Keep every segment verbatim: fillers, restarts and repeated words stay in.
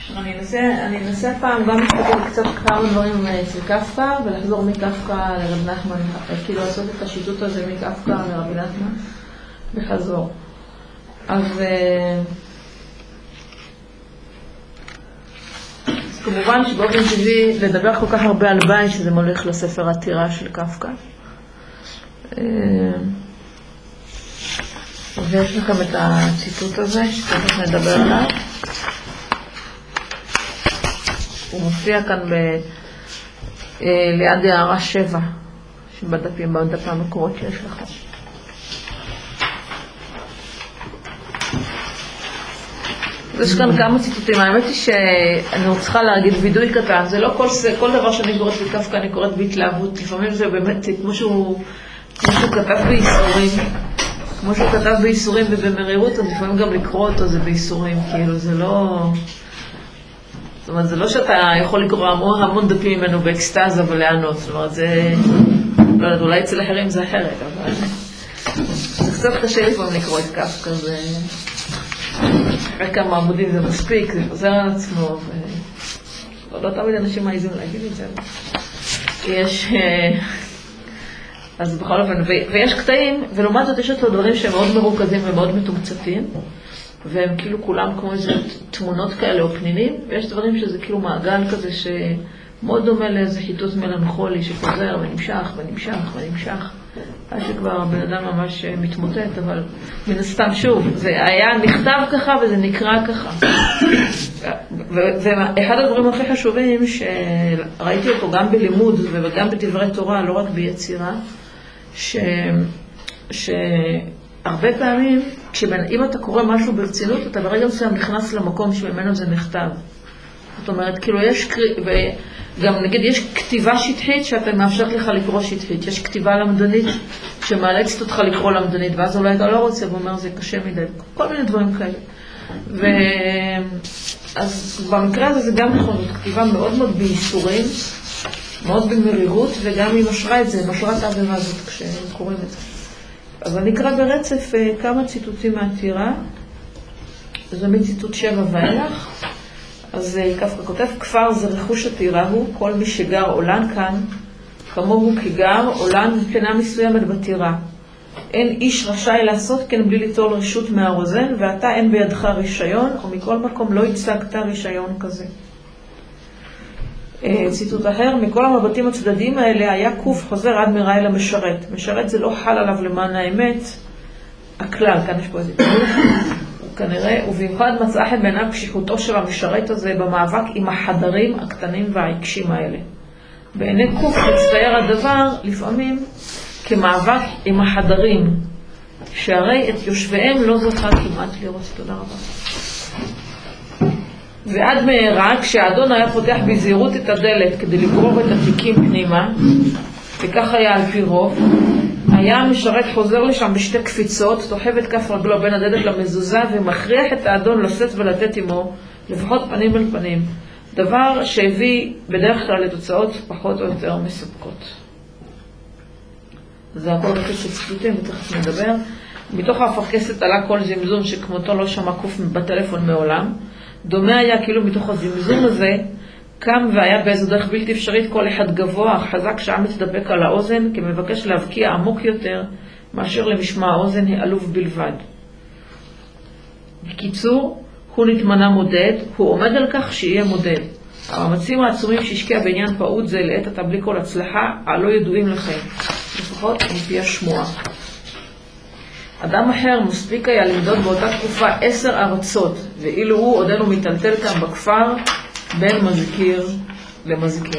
אני אנסה, אני אנסה פעם גם להסתכל קצת כמה דברים אצל קפקא, ולחזור מקפקא לרב נחמן, כאילו לעשות את השיטוט הזה מקפקא לרבי נחמן, וחזור. אז, אז כמובן שבאופן טבעי לדבר כל כך הרבה על בית, שזה מוליך לספר עתירה של קפקא. ויש לכם את הציטוט הזה, שתכף נדבר עליו. הוא מופיע כאן ב... ליד הערה שבע, שבדפים, בדפי המקורות שיש לך. יש כאן כמה ציטוטים. האמת היא שאני צריכה להגיד וידוי קטן. זה לא כל, כל דבר שאני קוראת בקפקא, אני קוראת בהתלהבות. לפעמים זה באמת כמו שהוא, כמו שהוא כתב בייסורים. כמו שהוא כתב בייסורים ובמרירות, אז לפעמים גם לקרוא אותו זה בייסורים. כאילו זה לא... זאת אומרת, זה לא שאתה יכול לקרוא המון, המון דפים ממנו באקסטאזה ולענות. זאת אומרת, זה... לא יודעת, אולי אצל אחרים זה אחרת, אבל... זה קצת קשה לפעמים לקרוא את קפקא, זה... אחרי כמה עמודים זה מספיק, זה חוזר על עצמו, ו... לא תמיד אנשים מעיזים להגיד את זה. יש... אז בכל אופן, ו... ויש קטעים, ולעומת זאת יש את הדברים שהם מאוד מרוכזים ומאוד מתומצתים, והם כאילו כולם כמו איזה תמונות כאלה או פנינים, ויש דברים שזה כאילו מעגל כזה שמאוד דומה לאיזה חיטוט מלנכולי שחוזר ונמשך ונמשך ונמשך, עד שכבר הבן אדם ממש מתמוטט, אבל מן הסתם שוב, זה היה נכתב ככה וזה נקרא ככה. ואחד הדברים הכי חשובים שראיתי אותו גם בלימוד וגם בדברי תורה, לא רק ביצירה, ש... ש... הרבה פעמים, אם אתה קורא משהו ברצינות, אתה ברגע מסוים נכנס למקום שממנו זה נכתב. זאת אומרת, כאילו יש, וגם נגיד יש כתיבה שטחית שאתה מאפשרת לך לקרוא שטחית. יש כתיבה למדנית שמאלצת אותך לקרוא למדנית, ואז אולי אתה לא רוצה ואומר זה קשה מדי. כל מיני דברים כאלה. ו... אז במקרה הזה זה גם נכון, זאת כתיבה מאוד מאוד בייסורים, מאוד במרירות, וגם היא משרה את זה, משרה את העבירה הזאת כשקוראים את זה. אז אני אקרא ברצף כמה ציטוטים מהעתירה. זה מציטוט שבע ואילך. אז קפקא כותב, כפר זה רכוש עתירה הוא, כל מי שגר עולן כאן, כמוהו כגר עולן מבחינה מסוימת בטירה. אין איש רשאי לעשות כן בלי ליטול רשות מהרוזן, ואתה אין בידך רישיון, או מכל מקום לא הצגת רישיון כזה. ציטוט אחר, מכל המבטים הצדדים האלה היה קוף חוזר עד מראה אל המשרת. משרת זה לא חל עליו למען האמת, הכלל, כאן יש פה איזה תיאור, כנראה, ובמיוחד מצאה חן בעיניו קשיחותו של המשרת הזה במאבק עם החדרים הקטנים והעיקשים האלה. בעיני קוף מצטייר הדבר לפעמים כמאבק עם החדרים, שהרי את יושביהם לא זוכה כמעט לראות. תודה רבה. ועד מהרה, כשהאדון היה פותח בזהירות את הדלת כדי לגרור את התיקים פנימה, וכך היה על פי רוב, היה המשרת חוזר לשם בשתי קפיצות, תוחב את כף רגלו בין הדלת למזוזה, ומכריח את האדון לשאת ולתת עמו, לפחות פנים אל פנים, דבר שהביא בדרך כלל לתוצאות פחות או יותר מספקות. זה הכל רק של ציטוטים, ותכף נדבר. מתוך האפרכסת עלה כל זמזום שכמותו לא שמע קוף בטלפון מעולם. דומה היה כאילו מתוך הזמזום הזה, קם והיה באיזו דרך בלתי אפשרית כל אחד גבוה, חזק שעה מתדבק על האוזן, כמבקש להבקיע עמוק יותר, מאשר למשמע האוזן העלוב בלבד. בקיצור, הוא נתמנה מודד, הוא עומד על כך שיהיה מודד. המאמצים העצומים שהשקיע בעניין פעוט זה לעת עתה בלי כל הצלחה, הלא ידועים לכם, לפחות מפי השמועה. אדם אחר מספיק היה למדוד באותה תקופה עשר ארצות, ואילו הוא עודנו מטלטל כאן בכפר בין מזכיר למזכיר.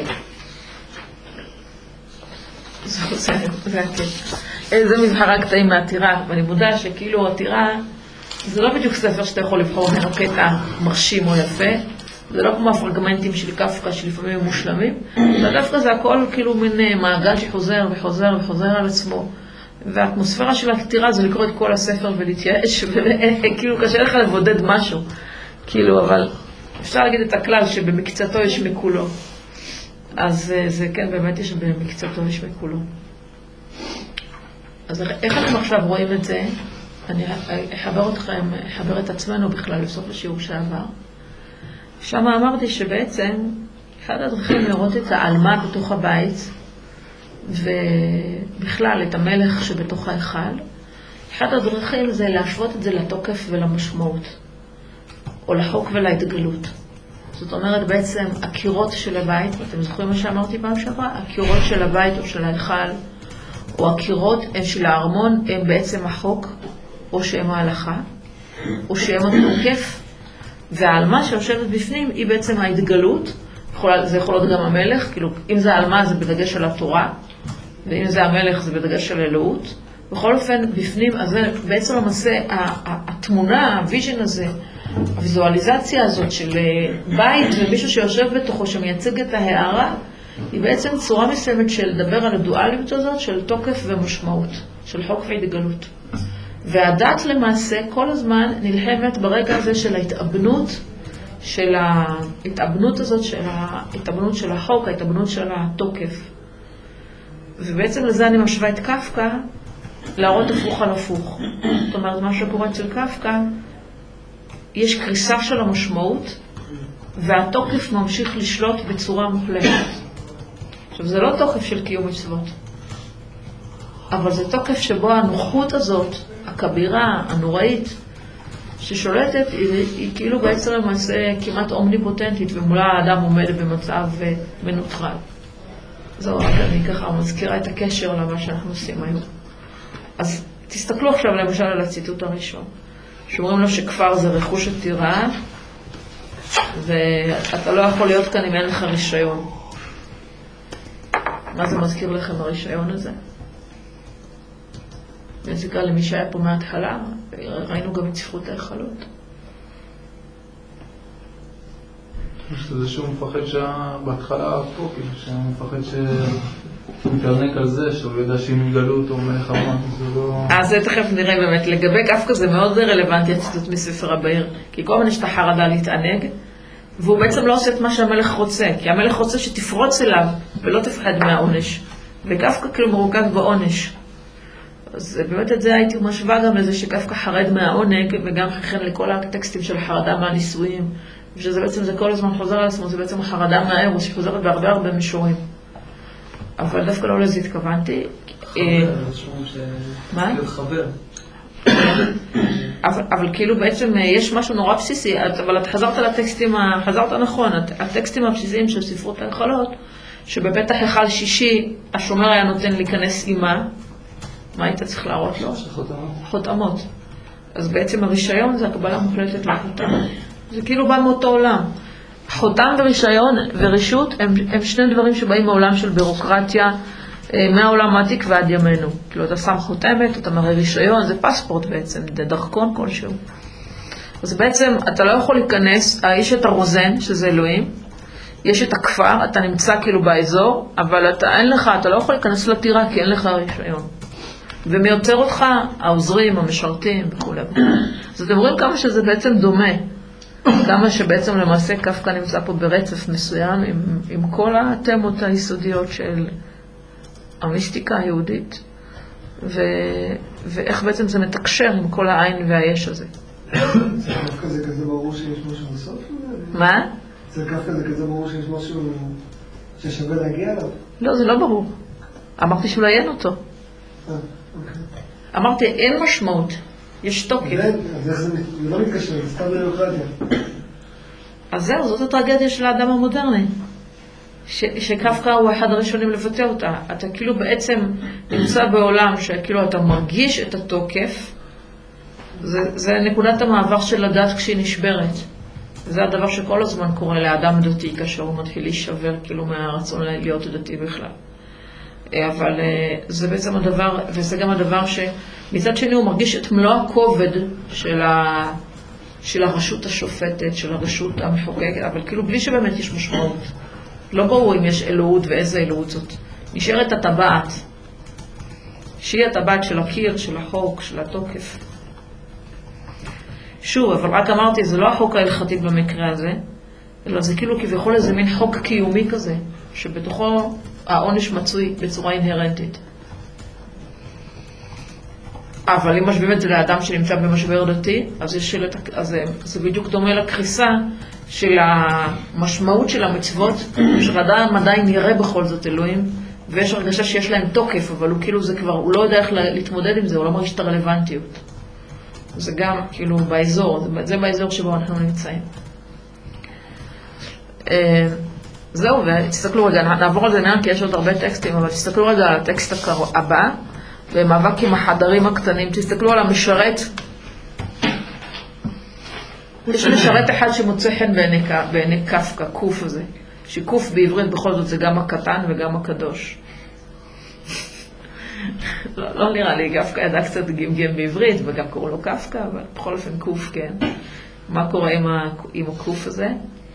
זה מבחר קטעים מהעתירה, ואני מודע שכאילו העתירה זה לא בדיוק ספר שאתה יכול לבחור ממנו קטע מרשים או יפה, זה לא כמו הפרגמנטים של קפקא שלפעמים הם מושלמים, ודווקא זה הכל כאילו מין מעגל שחוזר וחוזר וחוזר על עצמו. והאטמוספירה של העתירה זה לקרוא את כל הספר ולהתייאש, וכאילו קשה לך לבודד משהו, כאילו, אבל אפשר להגיד את הכלל שבמקצתו יש מכולו. אז זה כן, באמת יש במקצתו יש מכולו. אז איך אתם עכשיו רואים את זה? אני אחבר אתכם, אחבר את עצמנו בכלל לסוף השיעור שעבר. שם אמרתי שבעצם אחד הדרכים לראות את העלמה בתוך הבית, ובכלל את המלך שבתוך ההיכל, אחד הדרכים זה להשוות את זה לתוקף ולמשמעות, או לחוק ולהתגלות. זאת אומרת בעצם הקירות של הבית, ואתם זוכרים מה שאמרתי פעם שעברה? הקירות של הבית או של ההיכל, או הקירות של הארמון הם בעצם החוק, או שהם ההלכה, או שהם התוקף, והעלמה שיושבת בפנים היא בעצם ההתגלות. זה יכול להיות גם המלך, כאילו אם זה העלמה זה בדגש על התורה, ואם זה המלך זה בדגש על אלוהות. בכל אופן בפנים, אז זה בעצם למעשה התמונה, הוויז'ן הזה, הוויזואליזציה הזאת של בית ומישהו שיושב בתוכו שמייצג את ההערה, היא בעצם צורה מסוימת של לדבר על הדואליות הזאת של תוקף ומשמעות, של חוק והתגלות. והדת למעשה כל הזמן נלחמת ברגע הזה של ההתאבנות, של ההתאבנות הזאת, של ההתאבנות של החוק, ההתאבנות של התוקף. ובעצם לזה אני משווה את קפקא, להראות הפוך על הפוך. זאת אומרת, מה שקורה אצל קפקא, יש קריסה של המשמעות, והתוקף ממשיך לשלוט בצורה מוחלטת. עכשיו, זה לא תוקף של קיום מצוות, אבל זה תוקף שבו הנוחות הזאת, הכבירה, הנוראית, ששולטת, היא, היא כאילו בעצם למעשה כמעט אומניפוטנטית, ומולה האדם עומד במצב מנוטרל. זהו, רק אני ככה מזכירה את הקשר למה שאנחנו עושים היום. אז תסתכלו עכשיו למשל על הציטוט הראשון, שאומרים לו שכפר זה רכוש עתירה, ואתה לא יכול להיות כאן אם אין לך רישיון. מה זה מזכיר לכם הרישיון הזה? מזיקה למי שהיה פה מההתחלה, ראינו גם את ספרות ההיכלות. זה שהוא מפחד שבהתחלה פה, כאילו שהוא מפחד שמתערנק על זה, שהוא יודע שאם יגלו אותו מלך ארמון, זה לא... אז זה תכף נראה באמת, לגבי קפקא זה מאוד רלוונטי הציטוט מספר הבאר, כי כל הזמן יש את החרדה להתענג, והוא בעצם לא עושה את מה שהמלך רוצה, כי המלך רוצה שתפרוץ אליו ולא תפחד מהעונש, וקפקא כאילו מרוכז בעונש. אז באמת את זה הייתי משווה גם לזה שקפקא חרד מהעונג, וגם לכן לכל הטקסטים של החרדה מהנישואים, ושזה בעצם זה כל הזמן חוזר על עצמו, זה בעצם החרדה מהארוס שחוזרת בהרבה הרבה מישורים. אבל דווקא לא לזה התכוונתי. מה? חבר. אבל, אבל כאילו בעצם יש משהו נורא בסיסי, אבל את חזרת לטקסטים, חזרת נכון, הטקסטים הבסיסיים של ספרות ההיכלות, שבפתח היכל שישי השומר היה נותן להיכנס אימה, מה היית צריך להראות לו? חותמות. חותמות. אז בעצם הרישיון זה הקבלה מוחלטת לחותם. זה כאילו בא מאותו עולם. חותם ורישיון ורישות הם, הם שני דברים שבאים מעולם של בירוקרטיה, מהעולם העתיק ועד ימינו. כאילו אתה שם חותמת, אתה מראה רישיון, זה פספורט בעצם, זה דרכון כלשהו. אז בעצם אתה לא יכול להיכנס, יש את הרוזן, שזה אלוהים, יש את הכפר, אתה נמצא כאילו באזור, אבל אתה, אין לך, אתה לא יכול להיכנס לטירה כי אין לך רישיון. ומי יוצר אותך? העוזרים, המשרתים וכו'. אז אתם רואים כמה שזה בעצם דומה. כמה שבעצם למעשה קפקא נמצא פה ברצף מסוים עם, עם כל התמות היסודיות של המיסטיקה היהודית. ו, ואיך בעצם זה מתקשר עם כל העין והיש הזה. זה קפקא זה כזה ברור שיש משהו בסוף? מה? זה קפקא זה כזה ברור שיש משהו ששווה להגיע אליו? לא, זה לא ברור. אמרתי שאולי אין אותו. אמרתי, אין משמעות, יש תוקף. אז איך זה לא מתקשר, זה סתם בירוקרטיה. אז זהו, זאת הטרגדיה של האדם המודרני. שקפקא הוא אחד הראשונים לבטא אותה. אתה כאילו בעצם נמצא בעולם שכאילו אתה מרגיש את התוקף, זה, זה נקודת המעבר של הדת כשהיא נשברת. זה הדבר שכל הזמן קורה לאדם דתי כאשר הוא מתחיל להישבר כאילו מהרצון להיות דתי בכלל. אבל זה בעצם הדבר, וזה גם הדבר שמצד שני הוא מרגיש את מלוא הכובד של, ה, של הרשות השופטת, של הרשות המחוקקת, אבל כאילו בלי שבאמת יש משמעות. לא ברור אם יש אלוהות ואיזה אלוהות זאת. נשארת הטבעת, שהיא הטבעת של הקיר, של החוק, של התוקף. שוב, אבל רק אמרתי, זה לא החוק ההלכתי במקרה הזה, אלא זה כאילו כביכול איזה מין חוק קיומי כזה, שבתוכו העונש מצוי בצורה אינהרנטית. אבל אם משווים את זה לאדם שנמצא במשבר דתי, אז, יש שאלת, אז זה בדיוק דומה לקריסה של המשמעות של המצוות, שאדם עדיין יראה בכל זאת אלוהים, ויש הרגשה שיש להם תוקף, אבל הוא כאילו זה כבר, הוא לא יודע איך להתמודד עם זה, הוא לא מרגיש את הרלוונטיות. זה גם כאילו באזור, זה, זה באזור שבו אנחנו נמצאים. זהו, ותסתכלו רגע, נעבור על זה נעם כי יש עוד הרבה טקסטים, אבל תסתכלו רגע על הטקסט הבא, במאבק עם החדרים הקטנים, תסתכלו על המשרת. יש משרת אחד שמוצא חן בעיני קפקא, קוף הזה, שקוף בעברית בכל זאת זה גם הקטן וגם הקדוש. לא, לא נראה לי, קפקא ידע קצת גמגם בעברית, וגם קורא לו קפקא, אבל בכל אופן קוף כן. מה קורה עם, ה, עם הקוף הזה?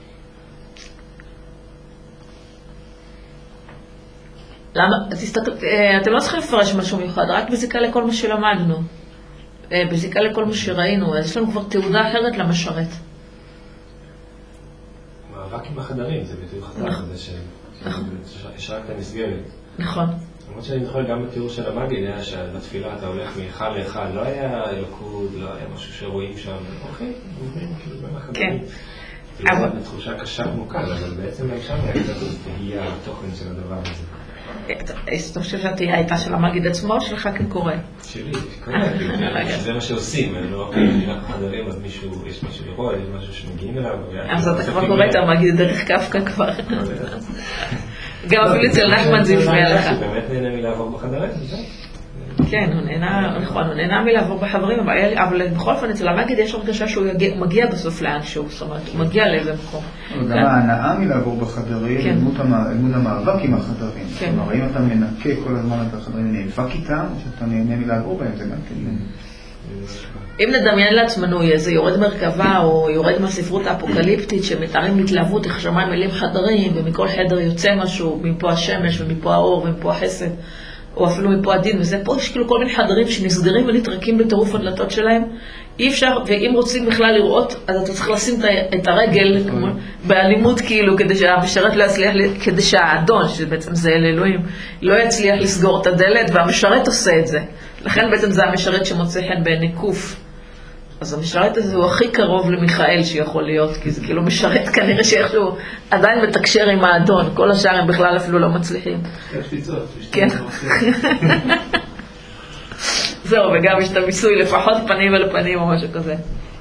למה? תסתכל, אתם לא צריכים לפרש משהו מיוחד, רק בזיקה לכל מה שלמדנו, בזיקה לכל מה שראינו, אז יש לנו כבר תעודה אחרת למשרת. מאבק עם החדרים, זה ביטוי חזק, זה שיש רק את המסגרת. נכון. למרות שאני זוכר גם בתיאור של המגיד, היה שבתפילה אתה הולך מאחד לאחד, לא היה אלוקות, לא היה משהו שרואים שם, אוקיי, מובנים, כאילו בין החדרים. זה לא היה בתחושה קשה כמו כאן, אבל בעצם גם שם היה קצת תהייה התוכן של הדבר הזה. אתה חושב שהתהייה הייתה של המגיד עצמו או שלך כקורא? שלי, כקורא, זה מה שעושים, לא רק מדינת חדרים, אז יש מישהו לראות, יש משהו שמגיעים אליו. אז אתה כבר קורא את המגיד דרך קפקא כבר. גם אפילו אצל נחמן זה הפריע לך. באמת נהנה מלעבור בחדרים, זה? כן, הוא נהנה, נכון, הוא נהנה מלעבור בחברים, אבל בכל אופן אצל המגיד יש הרגשה שהוא מגיע בסוף לאן שהוא, זאת אומרת, הוא מגיע לאיזה מקום. גם ההנאה מלעבור בחדרים, לימוד המאבק עם החדרים. כלומר, אם אתה מנקה כל הזמן את החדרים, נאבק איתם, שאתה נהנה מלעבור בהם, זה גם כן. אם נדמיין לעצמנו איזה יורד מרכבה או יורד מהספרות האפוקליפטית שמתארים להתלהבות, איך שמיים מילים חדרים, ומכל חדר יוצא משהו, מפה השמש ומפה האור ומפה החסד, או אפילו מפה הדין, וזה פה יש כאילו כל מיני חדרים שנסגרים ונתרקים בטירוף הדלתות שלהם. אי אפשר, ואם רוצים בכלל לראות, אז אתה צריך לשים את הרגל באלימות כאילו, כדי שהמשרת לא יצליח, כדי שהאדון, שבעצם זה אל אלוהים, לא יצליח לסגור את הדלת, והמשרת עושה את זה. לכן בעצם זה המשרת שמוצא חן בעיני קוף. אז המשרת הזה הוא הכי קרוב למיכאל שיכול להיות, כי זה כאילו משרת כנראה שאיכשהו עדיין מתקשר עם האדון, כל השאר הם בכלל אפילו לא מצליחים. יש פיצות. כן. זהו, וגם יש את המיסוי לפחות פנים אל פנים או משהו כזה.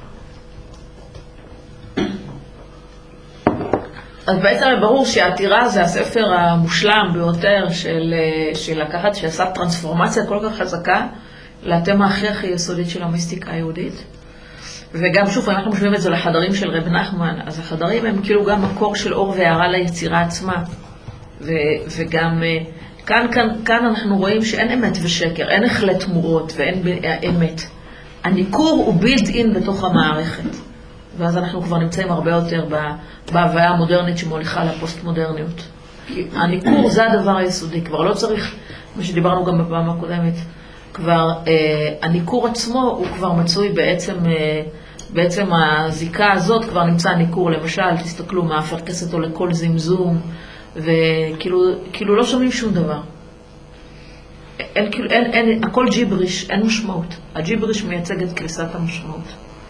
אז בעצם ברור שהעתירה זה הספר המושלם ביותר של, של לקחת, שעשה טרנספורמציה כל כך חזקה לתמה הכי הכי יסודית של המיסטיקה היהודית. וגם שוב, אנחנו משווים את זה לחדרים של רב נחמן, אז החדרים הם כאילו גם מקור של אור והערה ליצירה עצמה. ו, וגם כאן, כאן, כאן אנחנו רואים שאין אמת ושקר, אין החלט תמורות ואין אמת. הניכור הוא בילד אין בתוך המערכת. ואז אנחנו כבר נמצאים הרבה יותר בהוויה המודרנית שמוליכה לפוסט-מודרניות. כי הניכור זה הדבר היסודי, כבר לא צריך, מה שדיברנו גם בפעם הקודמת, כבר אה, הניכור עצמו הוא כבר מצוי בעצם, אה, בעצם הזיקה הזאת כבר נמצא הניכור, למשל, תסתכלו מה אפרקס אותו לכל זמזום, וכאילו כאילו לא שומעים שום דבר. אין, כאילו, אין, אין, הכל ג'יבריש, אין משמעות. הג'יבריש מייצג את קריסת המשמעות.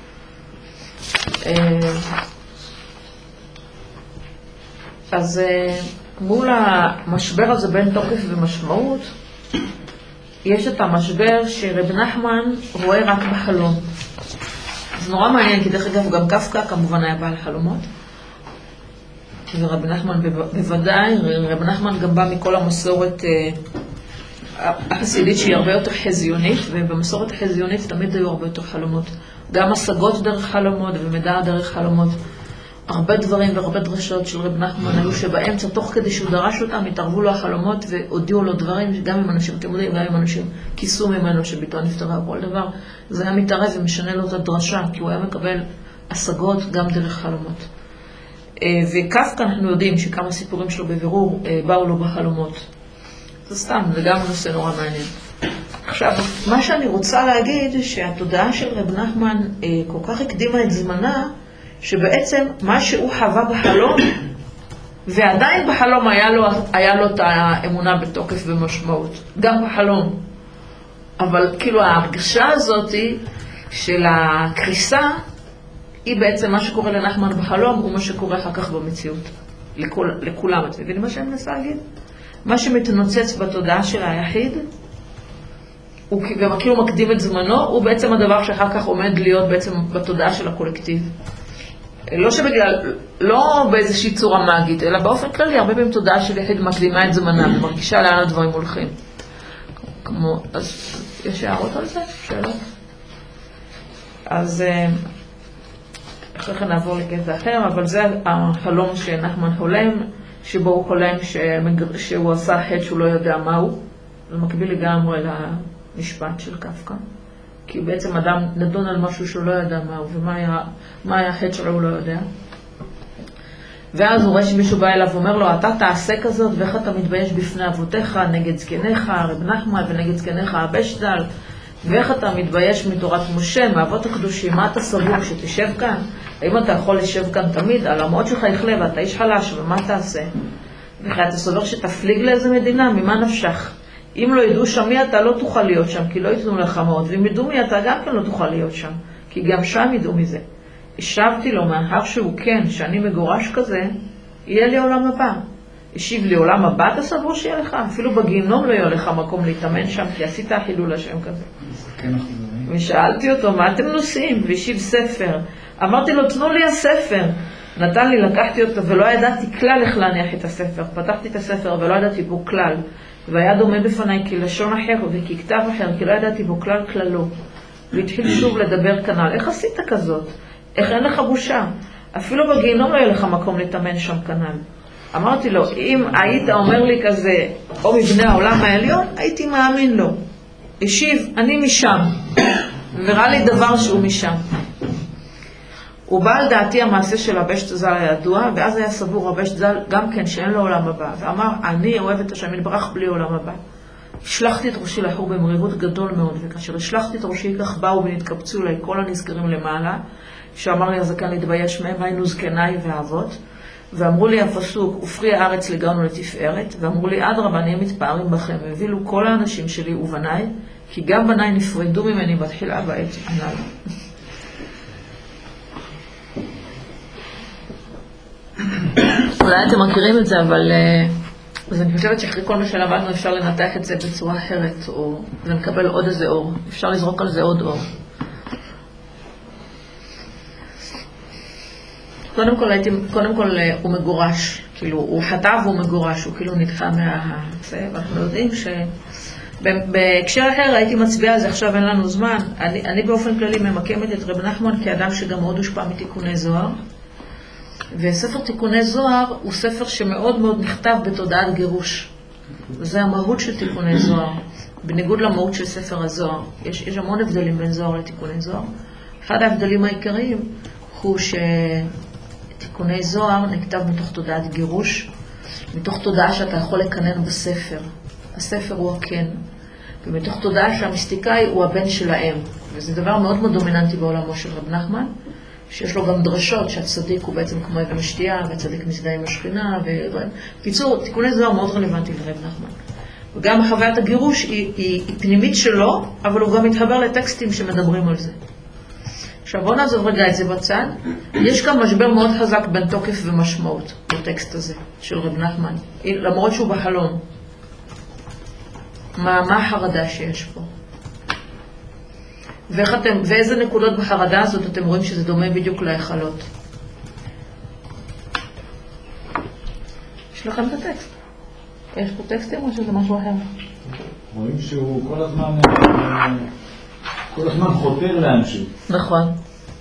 אז מול המשבר הזה בין תוקף ומשמעות, יש את המשבר שרב נחמן רואה רק בחלום. זה נורא מעניין, כי דרך אגב גם קפקא כמובן היה בעל חלומות. ורב נחמן בוודאי, רב נחמן גם בא מכל המסורת החסידית שהיא הרבה יותר חזיונית, ובמסורת החזיונית תמיד היו הרבה יותר חלומות. גם השגות דרך חלומות ומידע דרך חלומות. הרבה דברים והרבה דרשות של רב נחמן היו שבאמצע, תוך כדי שהוא דרש אותם, התערבו לו החלומות והודיעו לו דברים, גם עם אנשים תמודים, גם עם אנשים כיסו ממנו שביתו נפטרה או כל דבר. זה היה מתערב ומשנה לו את הדרשה, כי הוא היה מקבל השגות גם דרך חלומות. וקפקא אנחנו יודעים שכמה סיפורים שלו בבירור באו לו בחלומות. זה סתם, זה גם נושא נורא מעניין. עכשיו, מה שאני רוצה להגיד, שהתודעה של רב נחמן אה, כל כך הקדימה את זמנה, שבעצם מה שהוא חווה בחלום, ועדיין בחלום היה לו, היה לו את האמונה בתוקף ומשמעות, גם בחלום. אבל כאילו ההרגשה הזאת של הקריסה, היא בעצם מה שקורה לנחמן בחלום, הוא מה שקורה אחר כך במציאות. לכול, לכולם, את מבינים מה שאני מנסה להגיד? מה שמתנוצץ בתודעה של היחיד, הוא גם כאילו מקדים את זמנו, הוא בעצם הדבר שאחר כך עומד להיות בעצם בתודעה של הקולקטיב. לא שבגלל, לא באיזושהי צורה מאגית, אלא באופן כללי, הרבה פעמים תודעה של יחיד מקדימה את זמנה, ומרגישה לאן הדברים הולכים. כמו, אז יש הערות על זה? שאלות? אז אחרי כן נעבור לקטע אחר, אבל זה החלום שנחמן חולם, שבו הוא חולם שהוא עשה חטא שהוא לא יודע מהו. זה מקביל לגמרי למשפט של קפקא. כי בעצם אדם נדון על משהו שהוא לא יודע מהו, ומה היה, מה היה החטא שלו הוא לא יודע. ואז הוא רואה שמישהו בא אליו ואומר לו, אתה תעשה כזאת, ואיך אתה מתבייש בפני אבותיך, נגד זקניך, רב נחמן, ונגד זקניך הבשדל, ואיך אתה מתבייש מתורת משה, מאבות הקדושים, מה אתה סבור שתשב כאן? האם אתה יכול לשב כאן תמיד? על המות שלך יחלה ואתה איש חלש, ומה תעשה? וכי אתה סובר שתפליג לאיזה מדינה, ממה נפשך? אם לא ידעו שם מי אתה לא תוכל להיות שם, כי לא יתנו לך מאוד, ואם ידעו מי אתה גם כן לא תוכל להיות שם, כי גם שם ידעו מזה. השבתי לו, מאחר שהוא כן, שאני מגורש כזה, יהיה לי עולם הבא. השיב לי, עולם הבא אתה סבור שיהיה לך? אפילו בגיהנום לא יהיה לך מקום להתאמן שם, כי עשית חילול השם כזה. ושאלתי אותו, מה אתם נוסעים? והשיב ספר. אמרתי לו, תנו לי הספר. נתן לי, לקחתי אותו, ולא ידעתי כלל איך להניח את הספר. פתחתי את הספר ולא ידעתי בו כלל. והיה דומה בפניי כלשון אחר וככתב אחר, כי לא ידעתי בו כלל כללו. והתחיל שוב לדבר כנ"ל. איך עשית כזאת? איך אין לך בושה? אפילו בגיהנום לא יהיה לך מקום להתאמן שם כנ"ל. אמרתי לו, אם היית אומר לי כזה, או מבני העולם העליון, הייתי מאמין לו. השיב, אני משם. וראה לי דבר שהוא משם. הוא בא על דעתי המעשה של הבשת ז"ל הידוע, ואז היה סבור הבשת ז"ל גם כן שאין לו עולם הבא. ואמר, אני אוהב את השם יתברך בלי עולם הבא. השלחתי את ראשי לחור במרירות גדול מאוד, וכאשר השלחתי את ראשי כך באו ונתקבצו אליי כל הנזכרים למעלה, שאמר לי הזקן להתבייש מהם, היינו זקניי ואבות, ואמרו לי הפסוק, ופרי הארץ לגרנו לתפארת, ואמרו לי, עד רבה נהיה מתפארים בכם, והבילו כל האנשים שלי ובניי, כי גם בניי נפרדו ממני בתחילה בעת הנ"ל. אולי אתם מכירים את זה, אבל אז אני חושבת שאחרי כל מה שלמדנו אפשר לנתח את זה בצורה אחרת, או זה מקבל עוד איזה אור, אפשר לזרוק על זה עוד אור. קודם כל, הייתי, קודם כל הוא מגורש, כאילו הוא חטא והוא מגורש, הוא כאילו נדחה מה... ואנחנו יודעים שבהקשר אחר הייתי מצביעה על זה, עכשיו אין לנו זמן. אני, אני באופן כללי ממקמת את רב נחמן כאדם שגם מאוד הושפע מתיקוני זוהר. וספר תיקוני זוהר הוא ספר שמאוד מאוד נכתב בתודעת גירוש. וזה המהות של תיקוני זוהר, בניגוד למהות של ספר הזוהר. יש, יש המון הבדלים בין זוהר לתיקוני זוהר. אחד ההבדלים העיקריים הוא שתיקוני זוהר נכתב מתוך תודעת גירוש, מתוך תודעה שאתה יכול לקנן בספר. הספר הוא הכן. ומתוך תודעה שהמיסטיקאי הוא הבן שלהם. וזה דבר מאוד מאוד דומיננטי בעולמו של רב נחמן. שיש לו גם דרשות שהצדיק הוא בעצם כמו אבן השתייה, והצדיק מזדהה עם השכינה, וקיצור, תיקוני זוהר מאוד רלוונטי לרב נחמן. וגם חוויית הגירוש היא, היא, היא פנימית שלו, אבל הוא גם מתחבר לטקסטים שמדברים על זה. עכשיו בואו נעזוב רגע את זה בצד. יש כאן משבר מאוד חזק בין תוקף ומשמעות בטקסט הזה של רב נחמן, למרות שהוא בחלום. מה, מה החרדה שיש פה? ואיך אתם, ואיזה נקודות בחרדה הזאת אתם רואים שזה דומה בדיוק להיכלות? יש לכם את הטקסט. יש פה טקסטים או שזה משהו אחר? רואים שהוא כל הזמן, כל הזמן חותר לאנשהו. נכון.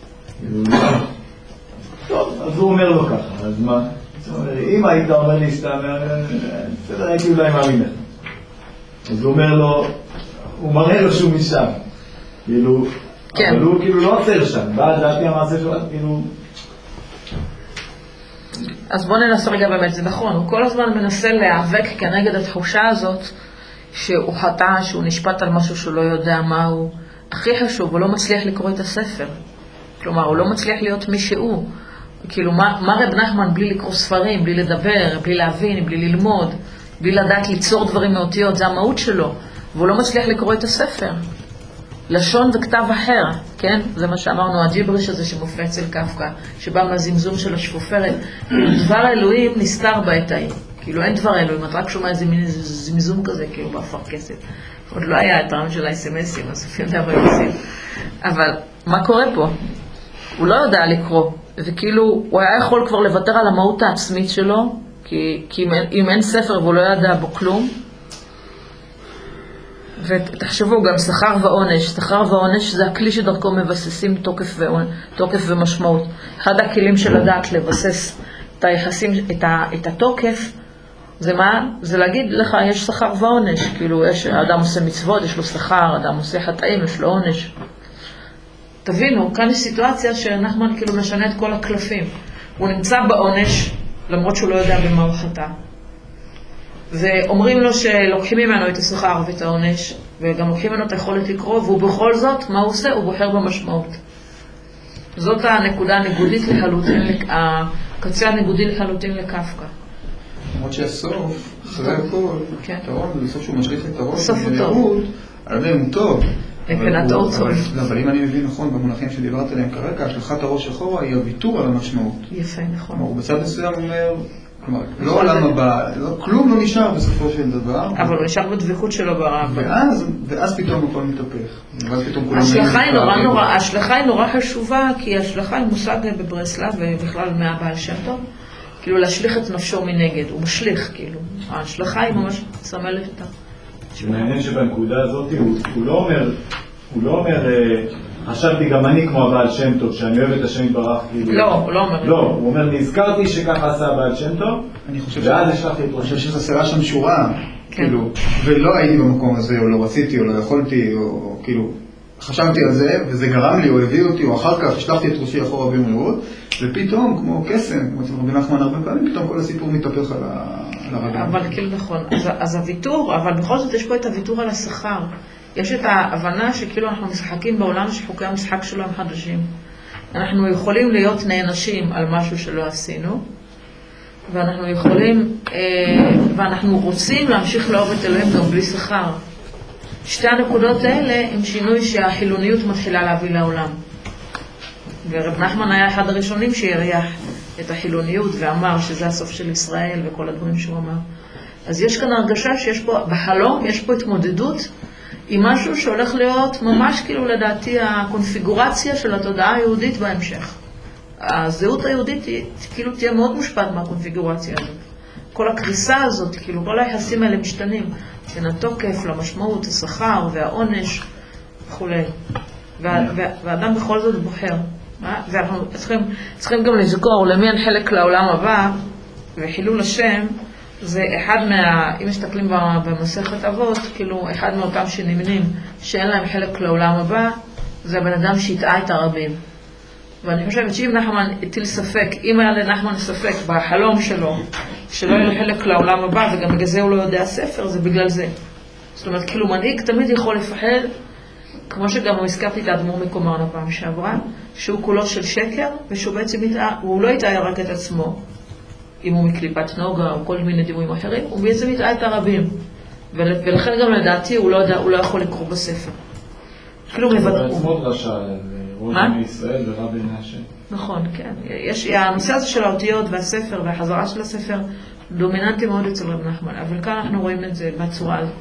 טוב, אז הוא אומר לו ככה, אז מה? אם היית אומר לי סתם, בסדר, הייתי אולי מאמין לך. אז הוא אומר לו, הוא מראה לו שהוא משם. כאילו, כן. אבל הוא כאילו לא עוצר שם, בא דעתי המעשה שלו, כאילו... אז בוא ננסה רגע באמת, זה נכון, הוא כל הזמן מנסה להיאבק כנגד התחושה הזאת שהוא חטא, שהוא נשפט על משהו שהוא לא יודע מה הוא. הכי חשוב, הוא לא מצליח לקרוא את הספר. כלומר, הוא לא מצליח להיות מי שהוא. כאילו, מה, מה רב נחמן בלי לקרוא ספרים, בלי לדבר, בלי להבין, בלי ללמוד, בלי לדעת ליצור דברים מאותיות, זה המהות שלו. והוא לא מצליח לקרוא את הספר. לשון וכתב אחר, כן? זה מה שאמרנו, הג'יבריש הזה שמופיע אצל קפקא, שבא מהזמזום של השפופרת. דבר האלוהים נסתר בעת ההיא. כאילו אין דבר אלוהים, את רק שומע איזה מין זמזום כזה, כאילו באפרכסת. עוד לא היה את הרעיון של ה-אס אם אסים, אז לפי יודע מה עושים. אבל מה קורה פה? הוא לא יודע לקרוא, וכאילו הוא היה יכול כבר לוותר על המהות העצמית שלו, כי, כי אם, אם אין ספר והוא לא ידע בו כלום, ותחשבו גם שכר ועונש, שכר ועונש זה הכלי שדרכו מבססים תוקף, ועונ... תוקף ומשמעות. אחד הכלים של הדעת לבסס את היחסים, את, ה... את התוקף, זה מה? זה להגיד לך יש שכר ועונש, כאילו יש, אדם עושה מצוות, יש לו שכר, אדם עושה חטאים, יש לו עונש. תבינו, כאן יש סיטואציה שנחמן כאילו משנה את כל הקלפים. הוא נמצא בעונש, למרות שהוא לא יודע במה הוא חטא. ואומרים לו שלוקחים ממנו את השכר ואת העונש, וגם לוקחים ממנו את היכולת לקרוא, והוא בכל זאת, מה הוא עושה? הוא בוחר במשמעות. זאת הנקודה הניגודית לחלוטין, הקצה הניגודי לחלוטין לקפקא. למרות שהסוף, אחרי הכל, פתרון, בסוף שהוא משליך את הראש, הסוף הוא טוב. הרי הוא טוב. מבחינת האור טוב. אבל אם אני מבין נכון, במונחים שדיברת עליהם כרגע, השלכת הראש אחורה היא הוויתור על המשמעות. יפה, נכון. הוא בצד מסוים אומר, כלומר, לא עולם הבא, כלום לא נשאר בסופו של דבר. אבל הוא נשאר בדבקות שלו ברב. ואז פתאום הכל מתהפך. ההשלכה היא נורא חשובה, כי ההשלכה היא מושג בברסלב, ובכלל מהבעל שם טוב. כאילו להשליך את נפשו מנגד, הוא משליך, כאילו. ההשלכה היא ממש סמלת אותה. מעניין שבנקודה הזאת הוא לא אומר, הוא לא אומר, חשבתי גם אני כמו הבעל שם טוב, שאני אוהב את השם יתברך. לא, הוא לא אומר. לא, הוא אומר, נזכרתי שככה עשה הבעל שם טוב, ואז השלחתי את ראש. אני חושב שחסרה שם שורה, כאילו, ולא הייתי במקום הזה, או לא רציתי, או לא יכולתי, או כאילו, חשבתי על זה, וזה גרם לי, או הביא אותי, או אחר כך השלחתי את ראשי אחורה במהירות, ופתאום, כמו קסם, כמו אצל רבי נחמן הרבה פעמים, פתאום כל הסיפור מתהפך על הרגליים. אבל כאילו נכון, אז, אז הוויתור, אבל בכל זאת יש פה את הוויתור על השכר. יש את ההבנה שכאילו אנחנו משחקים בעולם שחוקי המשחק שלו הם חדשים. אנחנו יכולים להיות נענשים על משהו שלא עשינו, ואנחנו יכולים, אה, ואנחנו רוצים להמשיך לאהוב את אלוהים גם בלי שכר. שתי הנקודות האלה הם שינוי שהחילוניות מתחילה להביא לעולם. ורב נחמן היה אחד הראשונים שהריח את החילוניות ואמר שזה הסוף של ישראל וכל הדברים שהוא אמר. אז יש כאן הרגשה שיש פה, בחלום יש פה התמודדות עם משהו שהולך להיות ממש כאילו לדעתי הקונפיגורציה של התודעה היהודית בהמשך. הזהות היהודית היא, כאילו תהיה מאוד מושפעת מהקונפיגורציה הזאת. כל הקריסה הזאת, כאילו כל היחסים האלה משתנים. בין התוקף למשמעות, השכר והעונש וכו'. והאדם בכל זאת בוחר. ואנחנו צריכים, צריכים גם לזכור למי אין חלק לעולם הבא, וחילול השם זה אחד מה, אם מסתכלים במסכת אבות, כאילו אחד מאותם שנמנים שאין להם חלק לעולם הבא, זה הבן אדם שהטעה את הרבים. ואני חושבת שאם נחמן הטיל ספק, אם היה לנחמן ספק בחלום שלו, שלא יהיה חלק לעולם הבא, וגם בגלל זה הוא לא יודע ספר, זה בגלל זה. זאת אומרת, כאילו מנהיג תמיד יכול לפחד, כמו שגם הוא הזכרתי את האדמו"ר מקומרן הפעם שעברה, שהוא כולו של שקר, ושהוא בעצם יתאה, הוא לא יתאה רק את עצמו, אם הוא מקליפת נוגה או כל מיני דימויים אחרים, הוא בעצם יתאה את הרבים. ולכן גם לדעתי הוא לא, יודע, הוא לא יכול לקרוא בספר. כאילו מבטאו. הוא בעצמו דרשה, ראש מישראל ורב בעיני השם. נכון, כן. יש, הנושא הזה של האותיות והספר והחזרה של הספר דומיננטי מאוד אצל רב נחמן, אבל כאן אנחנו רואים את זה בצורה הזאת.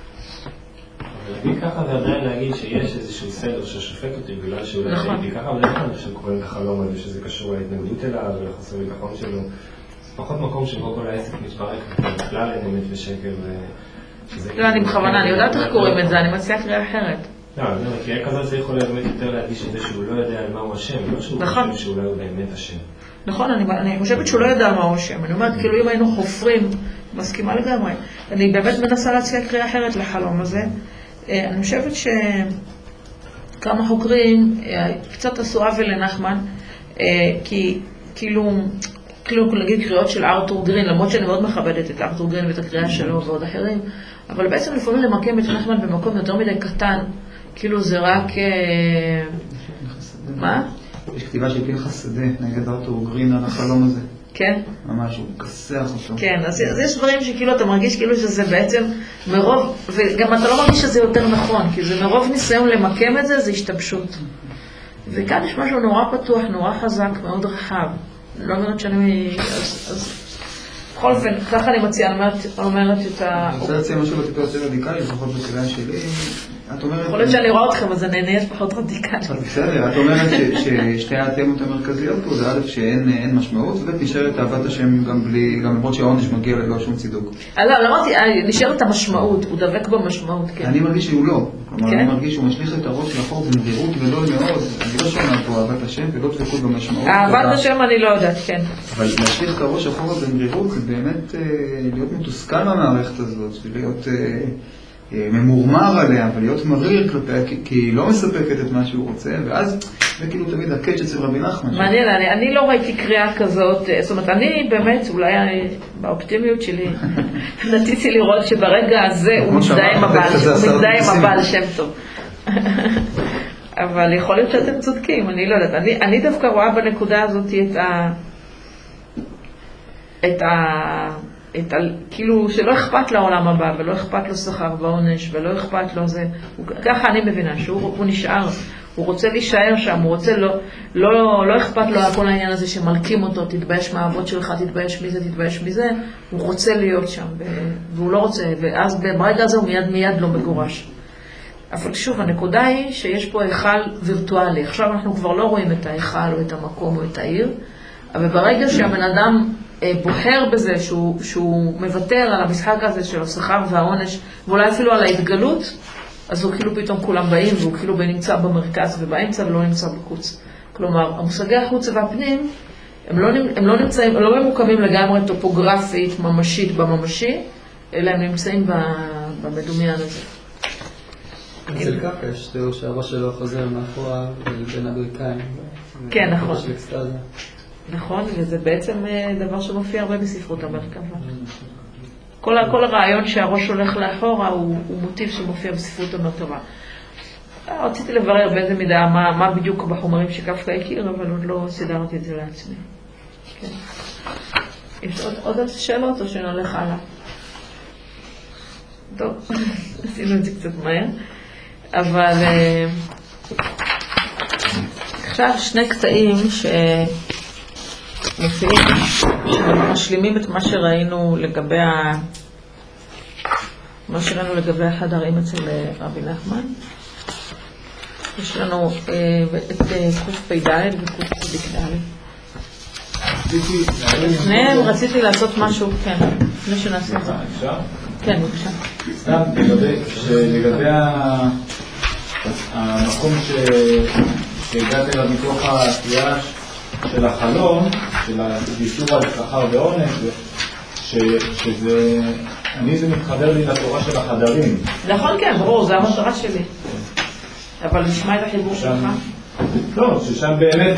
אבל בי ככה זה עדיין להגיד שיש איזשהו סדר ששופט אותי בגלל שאולי שהייתי ככה, אבל איך אני קוראים את החלום הזה שזה קשור להתנגדות אליו ולחוסר ביטחון שלו. זה פחות מקום שבו כל העסק מתברק בכלל אין אמת ושקר. לא, אני בכוונה, אני יודעת איך קוראים את זה, אני מציעה קריאה אחרת. לא, קריאה כזאת זה יכול באמת יותר להדגיש את זה שהוא לא יודע על מהו השם, לא שהוא חושב שאולי הוא באמת השם. נכון, אני חושבת שהוא לא יודע על מהו השם. אני אומרת, כאילו אם היינו חופרים, מסכימה לגמרי. אני באמת מנסה להציע קריאה אחרת לחלום הזה. אני חושבת שכמה חוקרים קצת עשו עוול לנחמן, כי כאילו, כאילו נגיד קריאות של ארתור גרין, למרות שאני מאוד מכבדת את ארתור גרין ואת הקריאה שלו ועוד אחרים, אבל בעצם לפעמים למקם את נחמן במקום יותר מדי קטן, כאילו זה רק... מה? יש כתיבה של פנחס שדה נגד ארתור גרין על החלום הזה. כן? ממש, הוא כסח אותו. כן, אז, אז יש דברים שכאילו אתה מרגיש כאילו שזה בעצם מרוב, וגם אתה לא מרגיש שזה יותר נכון, כי זה מרוב ניסיון למקם את זה, זה השתבשות. וכאן יש משהו נורא פתוח, נורא חזק, מאוד רחב. לא אומרת שאני... אז, אז... בכל אופן, ככה אני מציעה, אני אומרת את ה... אני רוצה להציע משהו בטיפה יותר רדיקלי, לפחות בשאלה שלי. את אומרת... יכול להיות שאני רואה אתכם, אז אני נהיית פחות רדיקלי. בסדר, את אומרת ששתי התמות המרכזיות פה זה א' שאין משמעות, וב' נשארת אהבת השם גם בלי, גם למרות שהעונש מגיע ללא שום צידוק. לא, אמרתי, נשארת המשמעות, הוא דבק במשמעות, כן. אני מרגיש שהוא לא. כלומר, אני מרגיש שהוא משליך את הראש לאחור במהירות ולא מאוד. אני לא שומע פה אהבת השם ולא דבקות במשמעות. אהבת השם אני לא יודעת, כן. אבל להשליך את הראש אחורה במהירות זה באמת להיות מתוסכל במערכת הזאת, ולהיות ממורמר עליה, ולהיות מריר כלפיה, כי היא לא מספקת את מה שהוא רוצה, ואז זה כאילו תמיד הקאץ' אצל רבי נחמן. מעניין, אני לא ראיתי קריאה כזאת, זאת אומרת, אני באמת, אולי באופטימיות שלי, נטיתי לראות שברגע הזה הוא מזדהה עם הבעל שם טוב. אבל יכול להיות שאתם צודקים, אני לא יודעת. אני דווקא רואה בנקודה הזאת את ה... את ה... את ה... כאילו שלא אכפת לעולם הבא, ולא אכפת לו שכר ועונש, ולא אכפת לו זה. ככה אני מבינה, שהוא נשאר, הוא רוצה להישאר שם, הוא רוצה לא... לא, לא אכפת לו כל העניין הזה שמלכים אותו, תתבייש מהאבות שלך, תתבייש מזה, תתבייש מזה. הוא רוצה להיות שם, והוא לא רוצה, ואז ברגע הזה הוא מיד מיד לא מגורש. אבל שוב, הנקודה היא שיש פה היכל וירטואלי. עכשיו אנחנו כבר לא רואים את ההיכל או את המקום או את העיר, אבל ברגע שהבן אדם בוחר בזה שהוא, שהוא מוותר על המשחק הזה של השכר והעונש, ואולי אפילו על ההתגלות, אז הוא כאילו פתאום כולם באים, והוא כאילו נמצא במרכז ובאמצע ולא נמצא בחוץ. כלומר, המושגי החוץ והפנים, הם לא, הם לא נמצאים, הם לא ממוקמים לגמרי טופוגרפית, ממשית בממשי, אלא הם נמצאים במדומיין הזה. אצל קאפה יש תיאור שהראש שלו חוזר מאחורה בין הברכיים. כן, נכון. נכון, וזה בעצם דבר שמופיע הרבה בספרות המרכבה. כל, כל הרעיון שהראש הולך לאחורה הוא, הוא מוטיב שמופיע בספרות המרכבה. רציתי לברר באיזה מידה מה, מה בדיוק בחומרים שקפקא הכיר, אבל עוד לא סידרתי את זה לעצמי. כן. יש עוד, עוד שאלות או שנלך הלאה? טוב, עשינו את זה קצת מהר. אבל עכשיו שני קטעים שמופיעים, שמשלימים את מה שראינו לגבי ה... מה שראינו לגבי החדרים אצל רבי נחמן. יש לנו את קוף פ"ד וקוף צדיק ד'. לפניהם רציתי לעשות משהו, כן, לפני שנעשה את זה. אפשר? כן, בבקשה. סתם, לגבי המקום שהגעת אליו מתוך הקריאה של החלום, של הוויתור על שכר ועונש, שזה, אני זה מתחבר לי לתורה של החדרים. נכון, כן, ברור, זה המטרה שלי. אבל נשמע את החיבור שלך. לא, ששם באמת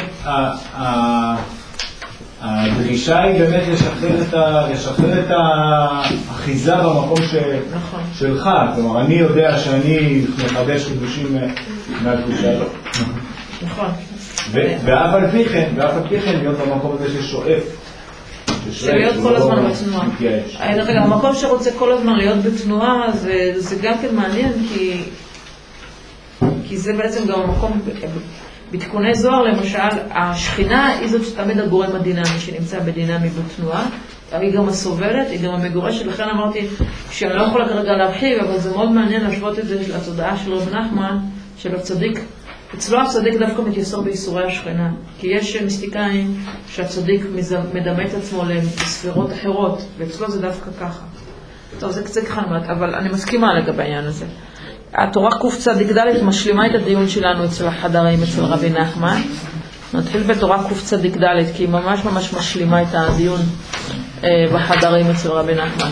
הדרישה היא באמת לשחרר את, ה, לשחרר את האחיזה במקום ש, נכון. שלך. כלומר, אני יודע שאני מחדש חידושים מהקדושה. נכון. ואף על פי כן, ואף על פי כן להיות במקום הזה ששואף. שלהיות כל הזמן בתנועה. רגע, המקום שרוצה כל הזמן להיות בתנועה, זה, זה גם כן מעניין, כי, כי זה בעצם גם המקום... בתיקוני זוהר, למשל, השכינה היא זאת שתמיד הגורם הדינמי, שנמצא בדינמי בתנועה, היא גם הסובלת, היא גם המגורשת, לכן אמרתי שאני לא יכולה כרגע להרחיב, אבל זה מאוד מעניין להשוות את זה לתודעה של רב נחמן, של הצדיק. אצלו הצדיק דווקא מתייסר בייסורי השכינה, כי יש מיסטיקאים שהצדיק מדמה את עצמו לספירות אחרות, ואצלו זה דווקא ככה. טוב, זה קצת חלמת, אבל אני מסכימה לגבי העניין הזה. התורה קצ"ד משלימה את הדיון שלנו אצל החדרים, אצל רבי נחמן. נתחיל בתורה קצ"ד, כי היא ממש ממש משלימה את הדיון בחדרים אצל רבי נחמן.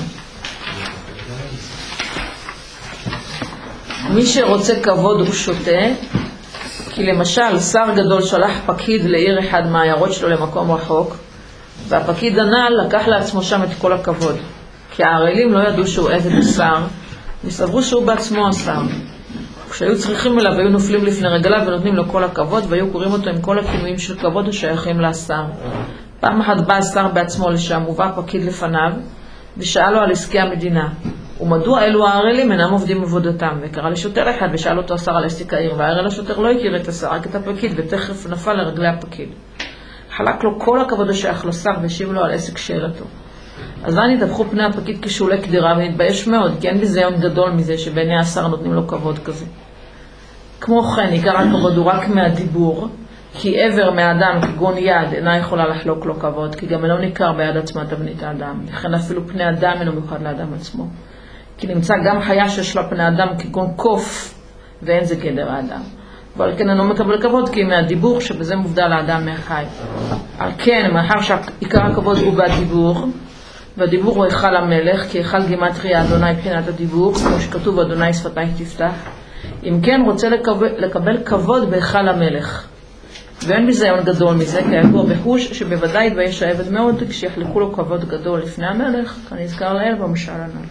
מי שרוצה כבוד הוא שותה, כי למשל שר גדול שלח פקיד לעיר אחד מהעיירות שלו למקום רחוק, והפקיד הנ"ל לקח לעצמו שם את כל הכבוד, כי הערלים לא ידעו שהוא עבד השר, וסברו שהוא בעצמו השר. כשהיו צריכים אליו, היו נופלים לפני רגליו ונותנים לו כל הכבוד, והיו קוראים אותו עם כל הכינויים של כבוד השייכים לשר. פעם אחת בא השר בעצמו לשם, הובא פקיד לפניו, ושאל לו על עסקי המדינה. ומדוע אלו הערלים אינם עובדים עבודתם? וקרא לשוטר אחד ושאל אותו השר על עסק העיר, והערל השוטר לא הכיר את השר, רק את הפקיד, ותכף נפל לרגלי הפקיד. חלק לו כל הכבוד השייך לשר והשיב לו על עסק שאלתו. אז לא נדבחו פני הפקיד כשולי קדירה ונתבייש מאוד, כי אין ביזיון גדול מזה שבעיני השר נותנים לו כבוד כזה. כמו כן, עיקר הכבוד הוא רק מהדיבור, כי עבר מהאדם כגון יד אינה יכולה לחלוק לו כבוד, כי גם אינו ניכר ביד עצמה תבנית האדם, לכן אפילו פני אדם אינו מיוחד לאדם עצמו. כי נמצא גם חיה שיש לה פני אדם כגון קוף, ואין זה גדר האדם. ועל כן אינו מקבל כבוד, כי מהדיבור שבזה מובדל האדם מהחי. על כן, מאחר שעיקר הכבוד הוא בדיבור, והדיבור הוא היכל המלך, כי היכל גימטריה אדוני מבחינת הדיבור, כמו שכתוב אדוני שפתיי תפתח. אם כן, רוצה לקבל, לקבל כבוד בהיכל המלך. ואין ביזיון גדול מזה, כי הידוע בחוש שבוודאי יתבייש העבד מאוד כשיחלקו לו כבוד גדול לפני המלך, כנזכר לאל במשל הנ"ל.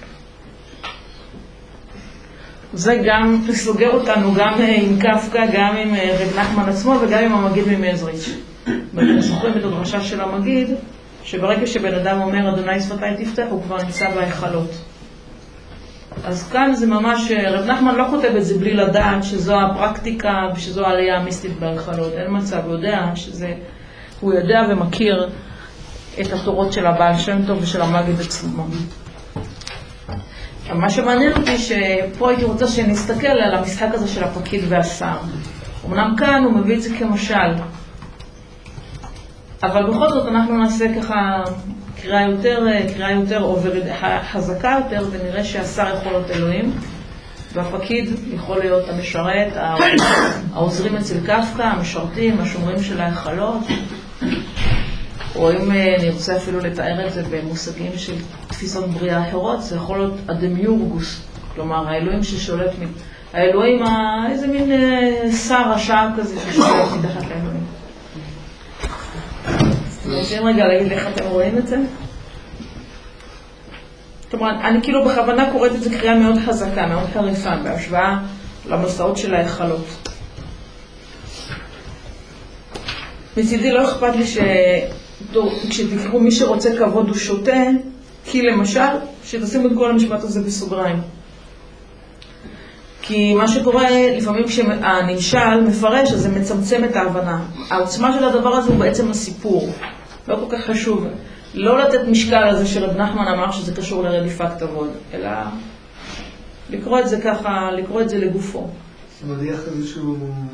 זה גם סוגר אותנו גם עם קפקא, גם עם רב נחמן עצמו וגם עם המגיד ממזריץ'. ואתם זוכרים את הדרשה של המגיד, שברגע שבן אדם אומר אדוני שפתיי תפתח, הוא כבר נמצא בהיכלות. אז כאן זה ממש, רב נחמן לא כותב את זה בלי לדעת שזו הפרקטיקה ושזו העלייה המיסטית בהיכלות. אין מצב, הוא יודע שזה, הוא יודע ומכיר את התורות של הבעל שם טוב ושל המגיד עצמו. מה שמעניין אותי שפה הייתי רוצה שנסתכל על המשחק הזה של הפקיד והשר. אמנם כאן הוא מביא את זה כמשל, אבל בכל זאת אנחנו נעשה ככה קריאה יותר, קריאה יותר עוברת, חזקה יותר, ונראה שהשר יכול להיות אלוהים, והפקיד יכול להיות המשרת, העוזרים אצל קפקא, המשרתים, השומרים של ההיכלות, או אם נרצה אפילו לתאר את זה במושגים של תפיסות בריאה אחרות, זה יכול להיות הדמיורגוס, כלומר האלוהים ששולט, האלוהים, איזה מין שר רשע כזה ששולט מתחת לאלוהים. רוצים רגע להגיד איך אתם רואים את זה? כלומר, אני כאילו בכוונה קוראת את זה קריאה מאוד חזקה, מאוד חריפה, בהשוואה למסעות של ההיכלות. מצידי לא אכפת לי שכשתקראו מי שרוצה כבוד הוא שותה, כי למשל, שתשימו את כל המשפט הזה בסוגריים. כי מה שקורה לפעמים כשהנמשל מפרש, אז זה מצמצם את ההבנה. העוצמה של הדבר הזה הוא בעצם הסיפור. לא כל כך חשוב. לא לתת משקל הזה שרב נחמן אמר שזה קשור לרדיפת כבוד, אלא לקרוא את זה ככה, לקרוא את זה לגופו. זה מדיח איזשהו...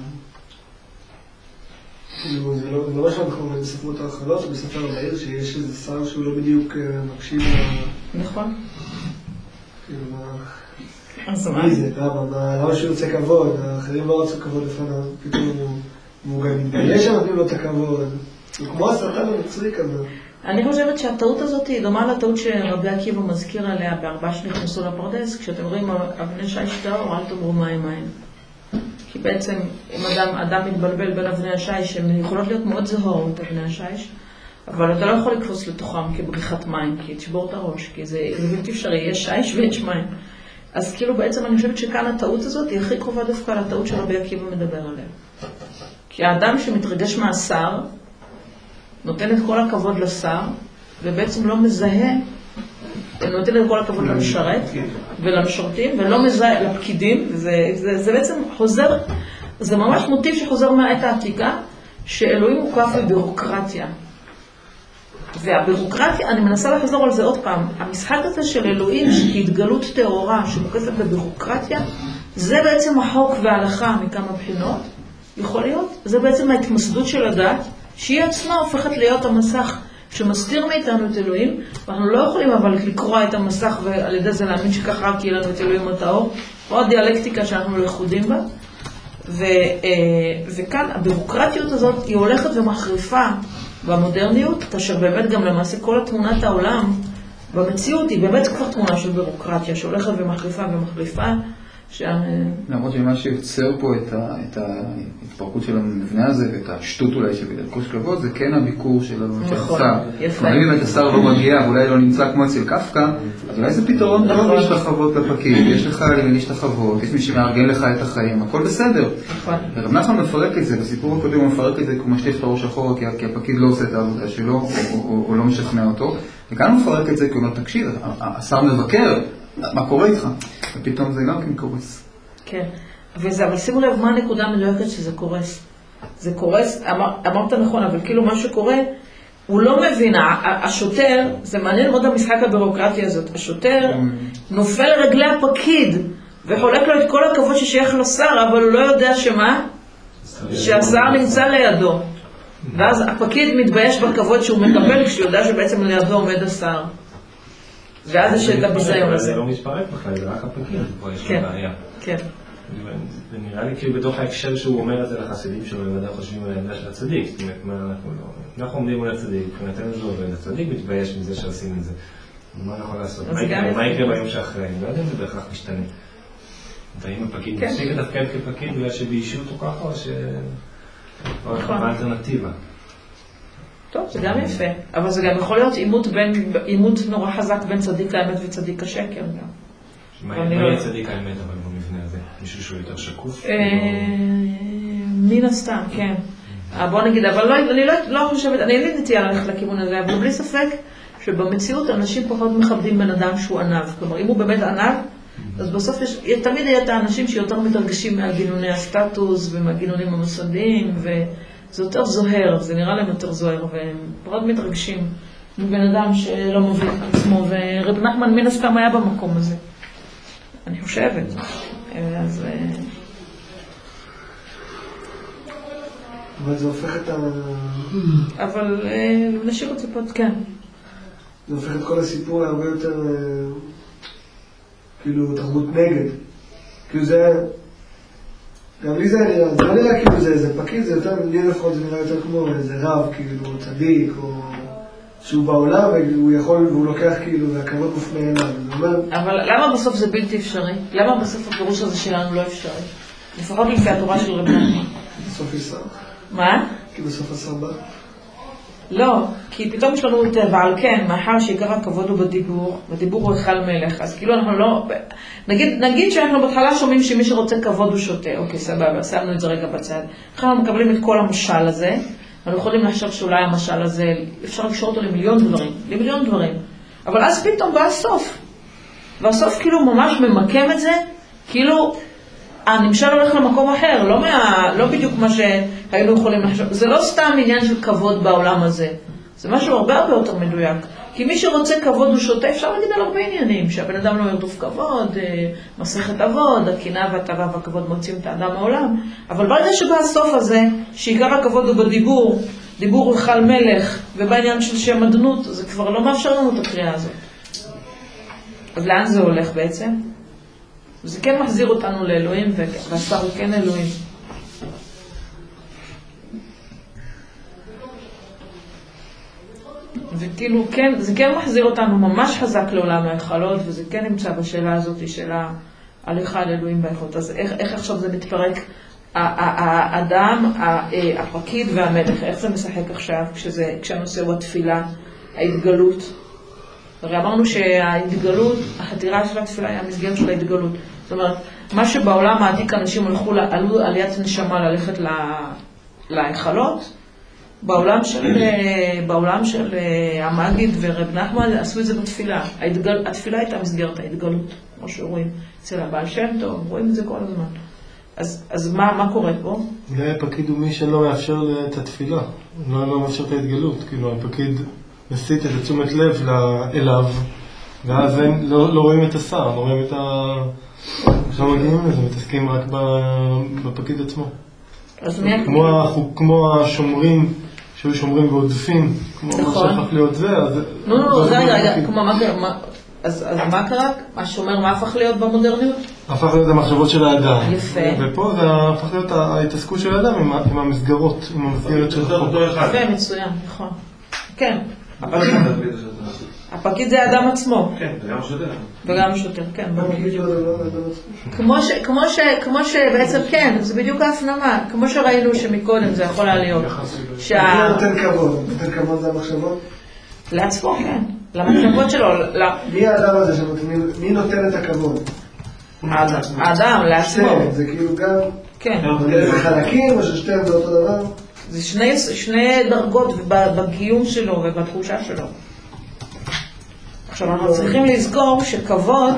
כאילו, זה לא מה שאנחנו בספרות ההכלות, זה בספר הבעיר שיש איזה שר שהוא לא בדיוק מקשיב ל... נכון. כאילו, מה... אז מי זה? למה שהוא יוצא כבוד? האחרים לא רצו כבוד לפניו, פתאום הוא גם מתבייש שנותנים לו את הכבוד. הוא כמו השטן המצרי כזה. אני חושבת שהטעות הזאת היא דומה לטעות שרבי עקיבא מזכיר עליה בארבעה שנכנסו לפרדס, כשאתם רואים אבני שיש טהור, אל תאמרו מים מים. כי בעצם אם אדם, אדם מתבלבל בין אבני השיש, הן יכולות להיות מאוד זהורות אבני השיש, אבל אתה לא יכול לקפוץ לתוכם כבריחת מים, כי תשבור את הראש, כי זה, זה בלתי אפשרי, יש שיש ויש מים. אז כאילו בעצם אני חושבת שכאן הטעות הזאת היא הכי קרובה דווקא לטעות שרבי עקיבא מדבר עליה. כי האדם שמתרגש מהשר, נותן את כל הכבוד לשר, ובעצם לא מזהה, נותן את כל הכבוד למשרת ולמשרתים, ולא מזהה לפקידים, וזה, זה, זה בעצם חוזר, זה ממש מוטיב שחוזר מהעת העתיקה, שאלוהים מוקף בבירוקרטיה. והבירוקרטיה, אני מנסה לחזור על זה עוד פעם, המשחק הזה של אלוהים, שהתגלות טהורה שמוקפת בבירוקרטיה, זה בעצם החוק וההלכה מכמה בחינות, יכול להיות, זה בעצם ההתמסדות של הדת, שהיא עצמה הופכת להיות המסך שמסתיר מאיתנו את אלוהים, ואנחנו לא יכולים אבל לקרוא את המסך ועל ידי זה להאמין שככה רק יהיה לנו את אלוהים הטהור, או הדיאלקטיקה שאנחנו לא ייחודים בה. ו, וכאן הבירוקרטיות הזאת היא הולכת ומחריפה במודרניות, כאשר באמת גם למעשה כל תמונת העולם במציאות היא באמת כבר תמונה של בירוקרטיה שהולכת ומחריפה ומחריפה, למרות שמה שיוצר פה את ההתפרקות של המבנה הזה ואת השטות אולי שבדרכו של כבוד, זה כן הביקור של השר. אם באמת השר לא מגיע ואולי לא נמצא כמו אצל קפקא, אז אולי זה פתרון טוב להשתחוות לפקיד, יש לך להשתחוות, יש מי שמארגן לך את החיים, הכל בסדר. רב נחמן מפרק את זה, בסיפור הקודם הוא מפרק את זה כמו משטיף את הראש אחורה, כי הפקיד לא עושה את העבודה שלו או לא משכנע אותו, וכאן הוא מפרק את זה, כי הוא אומר, תקשיב, השר מבקר, מה קורה איתך? ופתאום זה גם כן קורס. כן, וזה, אבל שימו לב מה הנקודה המדויקת שזה קורס. זה קורס, אמר, אמרת נכון, אבל כאילו מה שקורה, הוא לא מבין, השוטר, זה מעניין מאוד המשחק הבירוקרטי הזאת, השוטר נופל לרגלי הפקיד, וחולק לו את כל הכבוד ששייך לשר, אבל הוא לא יודע שמה? שהשר נמצא לידו. ואז הפקיד מתבייש בכבוד שהוא מקבל, כשהוא יודע שבעצם לידו עומד השר. ואז יש את הביזיון הזה. זה לא מתפרק בכלל, זה רק הפקיד, פה יש לו בעיה. כן. ונראה לי כאילו בתוך ההקשר שהוא אומר את זה לחסידים שלו, בוודאי חושבים על העמדה של הצדיק. זאת אומרת, מה אנחנו לא... אנחנו עומדים מול הצדיק, מבחינתנו זה עובד, הצדיק מתבייש מזה שעושים את זה. מה אנחנו לעשות? מה יקרה ביום שאחרי? אני לא יודע אם זה בהכרח משתנה. האם הפקיד מפסיק לתפקד כפקיד בגלל שבאישיות הוא ככה, או ש... או האלטרנטיבה. טוב, זה גם יפה, אבל זה גם יכול להיות עימות נורא חזק בין צדיק האמת וצדיק השקר גם. מה יהיה צדיק האמת אבל במבנה הזה? מישהו שהוא יותר שקוף? מן הסתם, כן. בוא נגיד, אבל אני לא חושבת, אני אין לי נטייה ללכת לכיוון הזה, אבל בלי ספק שבמציאות אנשים פחות מכבדים בן אדם שהוא ענב. כלומר, אם הוא באמת ענב, אז בסוף יש, תמיד יהיה את האנשים שיותר מתרגשים מהגינוני הסטטוס ומהגינונים המוסדיים, וזה יותר זוהר, זה נראה להם יותר זוהר, והם פחות מתרגשים מבן אדם שלא מוביל את עצמו, ורב נחמן מן הסתם היה במקום הזה. אני חושבת. אז... אבל זה הופך את ה... אבל נשאיר את זה פה, כן. זה הופך את כל הסיפור להרבה יותר... כאילו תרבות נגד. כאילו זה... גם לי זה נראה, זה לא נראה כאילו זה, זה פקיד, זה יותר, לי לפחות זה נראה יותר כמו איזה רב, כאילו צדיק, או... שהוא בעולם והוא יכול, והוא לוקח כאילו, והכבוד מופנה אליו. אבל למה בסוף זה בלתי אפשרי? למה בסוף הפירוש הזה שלנו לא אפשרי? לפחות לפי התורה של רב נחמן. בסוף ישר. מה? כי בסוף עשר בא. לא, כי פתאום יש לנו טבע, על כן, מאחר שעיקר הכבוד הוא בדיבור, בדיבור הוא היכל מלך, אז כאילו אנחנו לא... נגיד, נגיד שאנחנו בהתחלה שומעים שמי שרוצה כבוד הוא שותה, אוקיי, סבבה, שמנו את זה רגע בצד. אחרי אנחנו מקבלים את כל המשל הזה, אנחנו יכולים לחשוב שאולי המשל הזה, אפשר לקשור אותו למיליון דברים, למיליון דברים. אבל אז פתאום בא הסוף. והסוף כאילו ממש ממקם את זה, כאילו הנמשל הולך למקום אחר, לא, מה, לא בדיוק מה שהיינו יכולים לחשוב. זה לא סתם עניין של כבוד בעולם הזה. זה משהו הרבה הרבה יותר מדויק. כי מי שרוצה כבוד הוא שוטה, אפשר להגיד על הרבה עניינים, שהבן אדם לא ירדוף כבוד, מסכת אבות, הקנאה והטבה והכבוד מוצאים את האדם מעולם. אבל ברגע שבא הסוף הזה, שעיקר הכבוד הוא בדיבור, דיבור הוא היכל מלך, ובעניין של שם אדנות, זה כבר לא מאפשר לנו את הקריאה הזאת. אז לאן זה הולך בעצם? זה כן מחזיר אותנו לאלוהים, והשר הוא כן אלוהים. וכאילו, כן, זה כן מחזיר אותנו ממש חזק לעולם ההיכלות, וזה כן נמצא בשאלה הזאת של ההליכה על אלוהים והיכלות. אז איך, איך עכשיו זה מתפרק? האדם, הפקיד והמלך, איך זה משחק עכשיו כשזה, כשהנושא הוא התפילה, ההתגלות? הרי אמרנו שההתגלות, החתירה של התפילה היא המסגרת של ההתגלות. זאת אומרת, מה שבעולם העתיק אנשים הלכו, עלו עליית נשמה ללכת להיכלות, בעולם של, בעולם של המגיד ורב נחמן עשו את זה בתפילה. ההתגל, התפילה הייתה מסגרת ההתגלות, כמו שרואים אצל הבעל שם טוב, רואים את זה כל הזמן. אז, אז מה, מה קורה פה? אולי הפקיד הוא מי שלא מאפשר את התפילה, לא, לא מאפשר את ההתגלות, כאילו הפקיד מסיט את תשומת לב אליו, ואז הם לא, לא רואים את השר, לא רואים את ה... עכשיו מגיעים לזה, מתעסקים רק בפקיד עצמו. אז מי כמו, כמו השומרים, שהיו שומרים ועודפים, כמו מה שהפך להיות זה, אז... לא, לא, לא, זה רגע, כמו מה קרה, אז מה קרה? השומר מה הפך להיות במודרניות? הפך להיות המחשבות של האדם. יפה. ופה זה הפך להיות ההתעסקות של האדם עם המסגרות, עם המסגרת של החוק. יפה, מצוין, נכון. כן. אבל הפקיד זה האדם עצמו. כן, וגם שוטר. וגם שוטר, כן. הפקיד לא האדם עצמו. כמו שבעצם, כן, זה בדיוק ההפנמה. כמו שראינו שמקודם זה יכול היה להיות. זה נותן כבוד. נותן כבוד זה המחשבות? לעצמו, כן. למחשבות שלו. מי האדם הזה שנותן? מי נותן את הכבוד? האדם, לעצמו. זה כאילו גם... כן. זה חלקים או ששתיהם זה אותו דבר? זה שני, שני דרגות בקיום שלו ובתחושה שלו. עכשיו אנחנו צריכים לזכור שכבוד,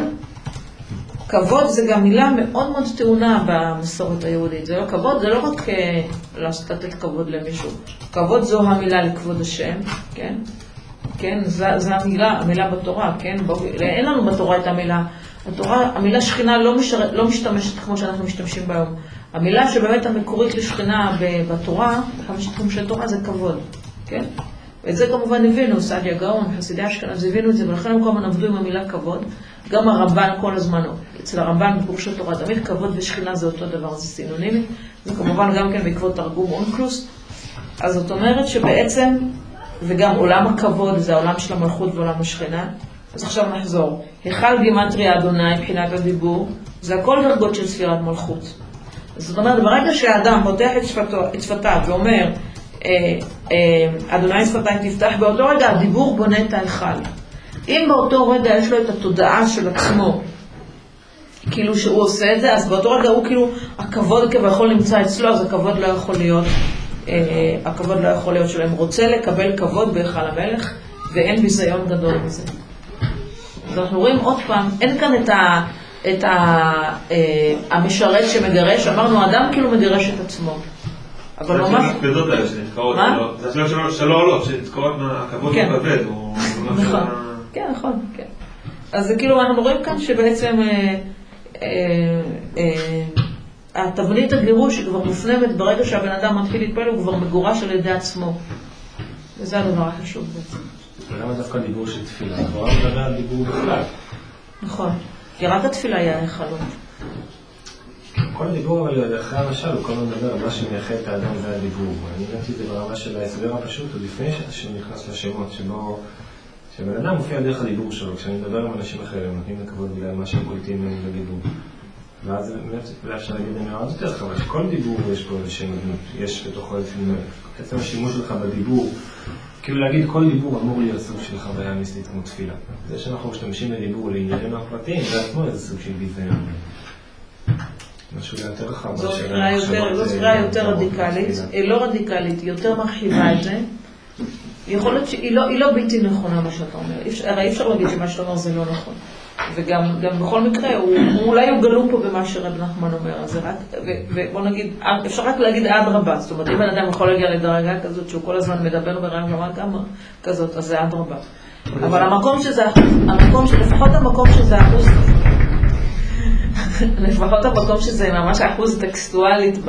כבוד זה גם מילה מאוד מאוד טעונה במסורת היהודית. זה לא כבוד, זה לא רק לתת כבוד למישהו. כבוד זו המילה לכבוד השם, כן? כן, זו המילה, המילה בתורה, כן? אין לנו בתורה את המילה. התורה, המילה שכינה לא, משרת, לא משתמשת כמו שאנחנו משתמשים ביום. המילה שבאמת המקורית לשכינה בתורה, חמשת חומשי תורה, זה כבוד, כן? ואת זה כמובן הבינו, סעדיה גאון, חסידי אשכנז הבינו את זה, ולכן הם כל הזמן עבדו עם המילה כבוד. גם הרמב"ן כל הזמן, אצל הרמב"ן בפירושי תורה, תמיד כבוד ושכינה זה אותו דבר, זה סינונימי. זה כמובן גם כן בעקבות תרגום אונקלוס. אז זאת אומרת שבעצם, וגם עולם הכבוד זה העולם של המלכות ועולם השכינה. אז עכשיו נחזור. היכל גימטריה אדוני, מבחינת הדיבור, זה הכל דרגות של ספירת מלכות. זאת אומרת, ברגע שהאדם פותח את, שפתו, את שפתיו ואומר, אה, אה, אדוני שפתיי תפתח, באותו רגע הדיבור בונה את ההיכל. אם באותו רגע יש לו את התודעה של עצמו, כאילו שהוא עושה את זה, אז באותו רגע הוא כאילו, הכבוד כביכול נמצא אצלו, אז הכבוד לא יכול להיות, אה, הכבוד לא יכול להיות שלהם. רוצה לקבל כבוד בהיכל המלך, ואין ביזיון גדול מזה. אז אנחנו רואים עוד פעם, אין כאן את ה... את ה, אה, המשרת שמגרש, אמרנו, האדם כאילו מגרש את עצמו. אבל ממש... זה הכבדות האלה שנתקרות, זה השאלות שלא עולות, שנתקרות מהכבוד לכבד. נכון, כן, נכון, כן. אז זה כאילו, אנחנו רואים כאן שבעצם התבנית הגירוש היא כבר מופנמת ברגע שהבן אדם מתחיל להתפעל, הוא כבר מגורש על ידי עצמו. וזה הדבר החשוב בעצם. ולמה דווקא דיבור של תפילה? כבר מדבר על דיבור בכלל. נכון. כי רק התפילה היא ההיכלות. כל הדיבור, אבל אחרי המשל, הוא כל הזמן מדבר על מה שמייחד את האדם זה הדיבור. אני ראיתי את זה ברמה של ההסבר הפשוט, עוד לפני שהשם נכנס לשמות, שבו... שבן אדם מופיע דרך הדיבור שלו. כשאני מדבר עם אנשים אחרים, נותנים לכבוד בגלל מה שהם קולטים מהם בדיבור. ואז באמת אפשר להגיד אני מאוד יותר חבל, שכל דיבור יש פה איזושהי מדנות. יש בתוכו לפעמים, בעצם השימוש שלך בדיבור, כאילו להגיד כל דיבור אמור להיות סוג של חוויה מיסטית כמו תפילה. זה שאנחנו משתמשים בדיבור לעניינים הפרטיים, זה עצמו איזה סוג של ביזיון. משהו יותר רחב. זו ספירה יותר רדיקלית, היא לא רדיקלית, היא יותר מרחיבה את זה. יכול להיות שהיא לא בלתי נכונה מה שאתה אומר. הרי אי אפשר להגיד שמה שאתה אומר זה לא נכון. וגם בכל מקרה, אולי הוא גלום פה במה שרב נחמן אומר. ובוא נגיד, אפשר רק להגיד עד רבה. זאת אומרת, אם בן אדם יכול להגיע לדרגה כזאת, שהוא כל הזמן מדבר ברמה כמה כזאת, אז זה עד רבה. אבל המקום שזה, המקום שלפחות המקום שזה אחוז, לפחות המקום שזה ממש אחוז טקסטואלית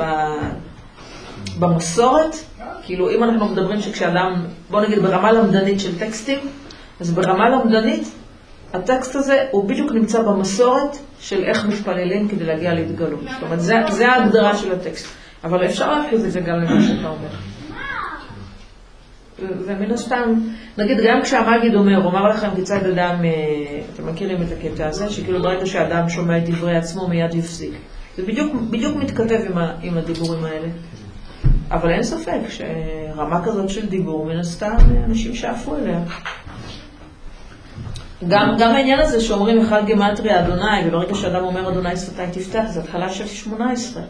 במסורת, כאילו אם אנחנו מדברים שכשאדם, בוא נגיד ברמה למדנית של טקסטים, אז ברמה למדנית, הטקסט הזה הוא בדיוק נמצא במסורת של איך מתפללים כדי להגיע להתגלות. זאת אומרת, זה, זה ההגדרה של הטקסט. אבל אפשר להפחיז את זה גם למה שאתה אומר. ומן הסתם, נגיד גם כשהמגיד אומר, הוא אומר לכם כיצד אדם, אתם מכירים את הקטע הזה, שכאילו ברגע שהאדם שומע את דברי עצמו מיד יפסיק. זה בדיוק, בדיוק מתכתב עם, ה, עם הדיבורים האלה. אבל אין ספק שרמה כזאת של דיבור, מן הסתם אנשים שאפו אליה. גם, גם העניין הזה שאומרים אחד גימטריה אדוני, וברגע שאדם אומר אדוני שפתיי תפתח, זה התחלה של שמונה עשרה.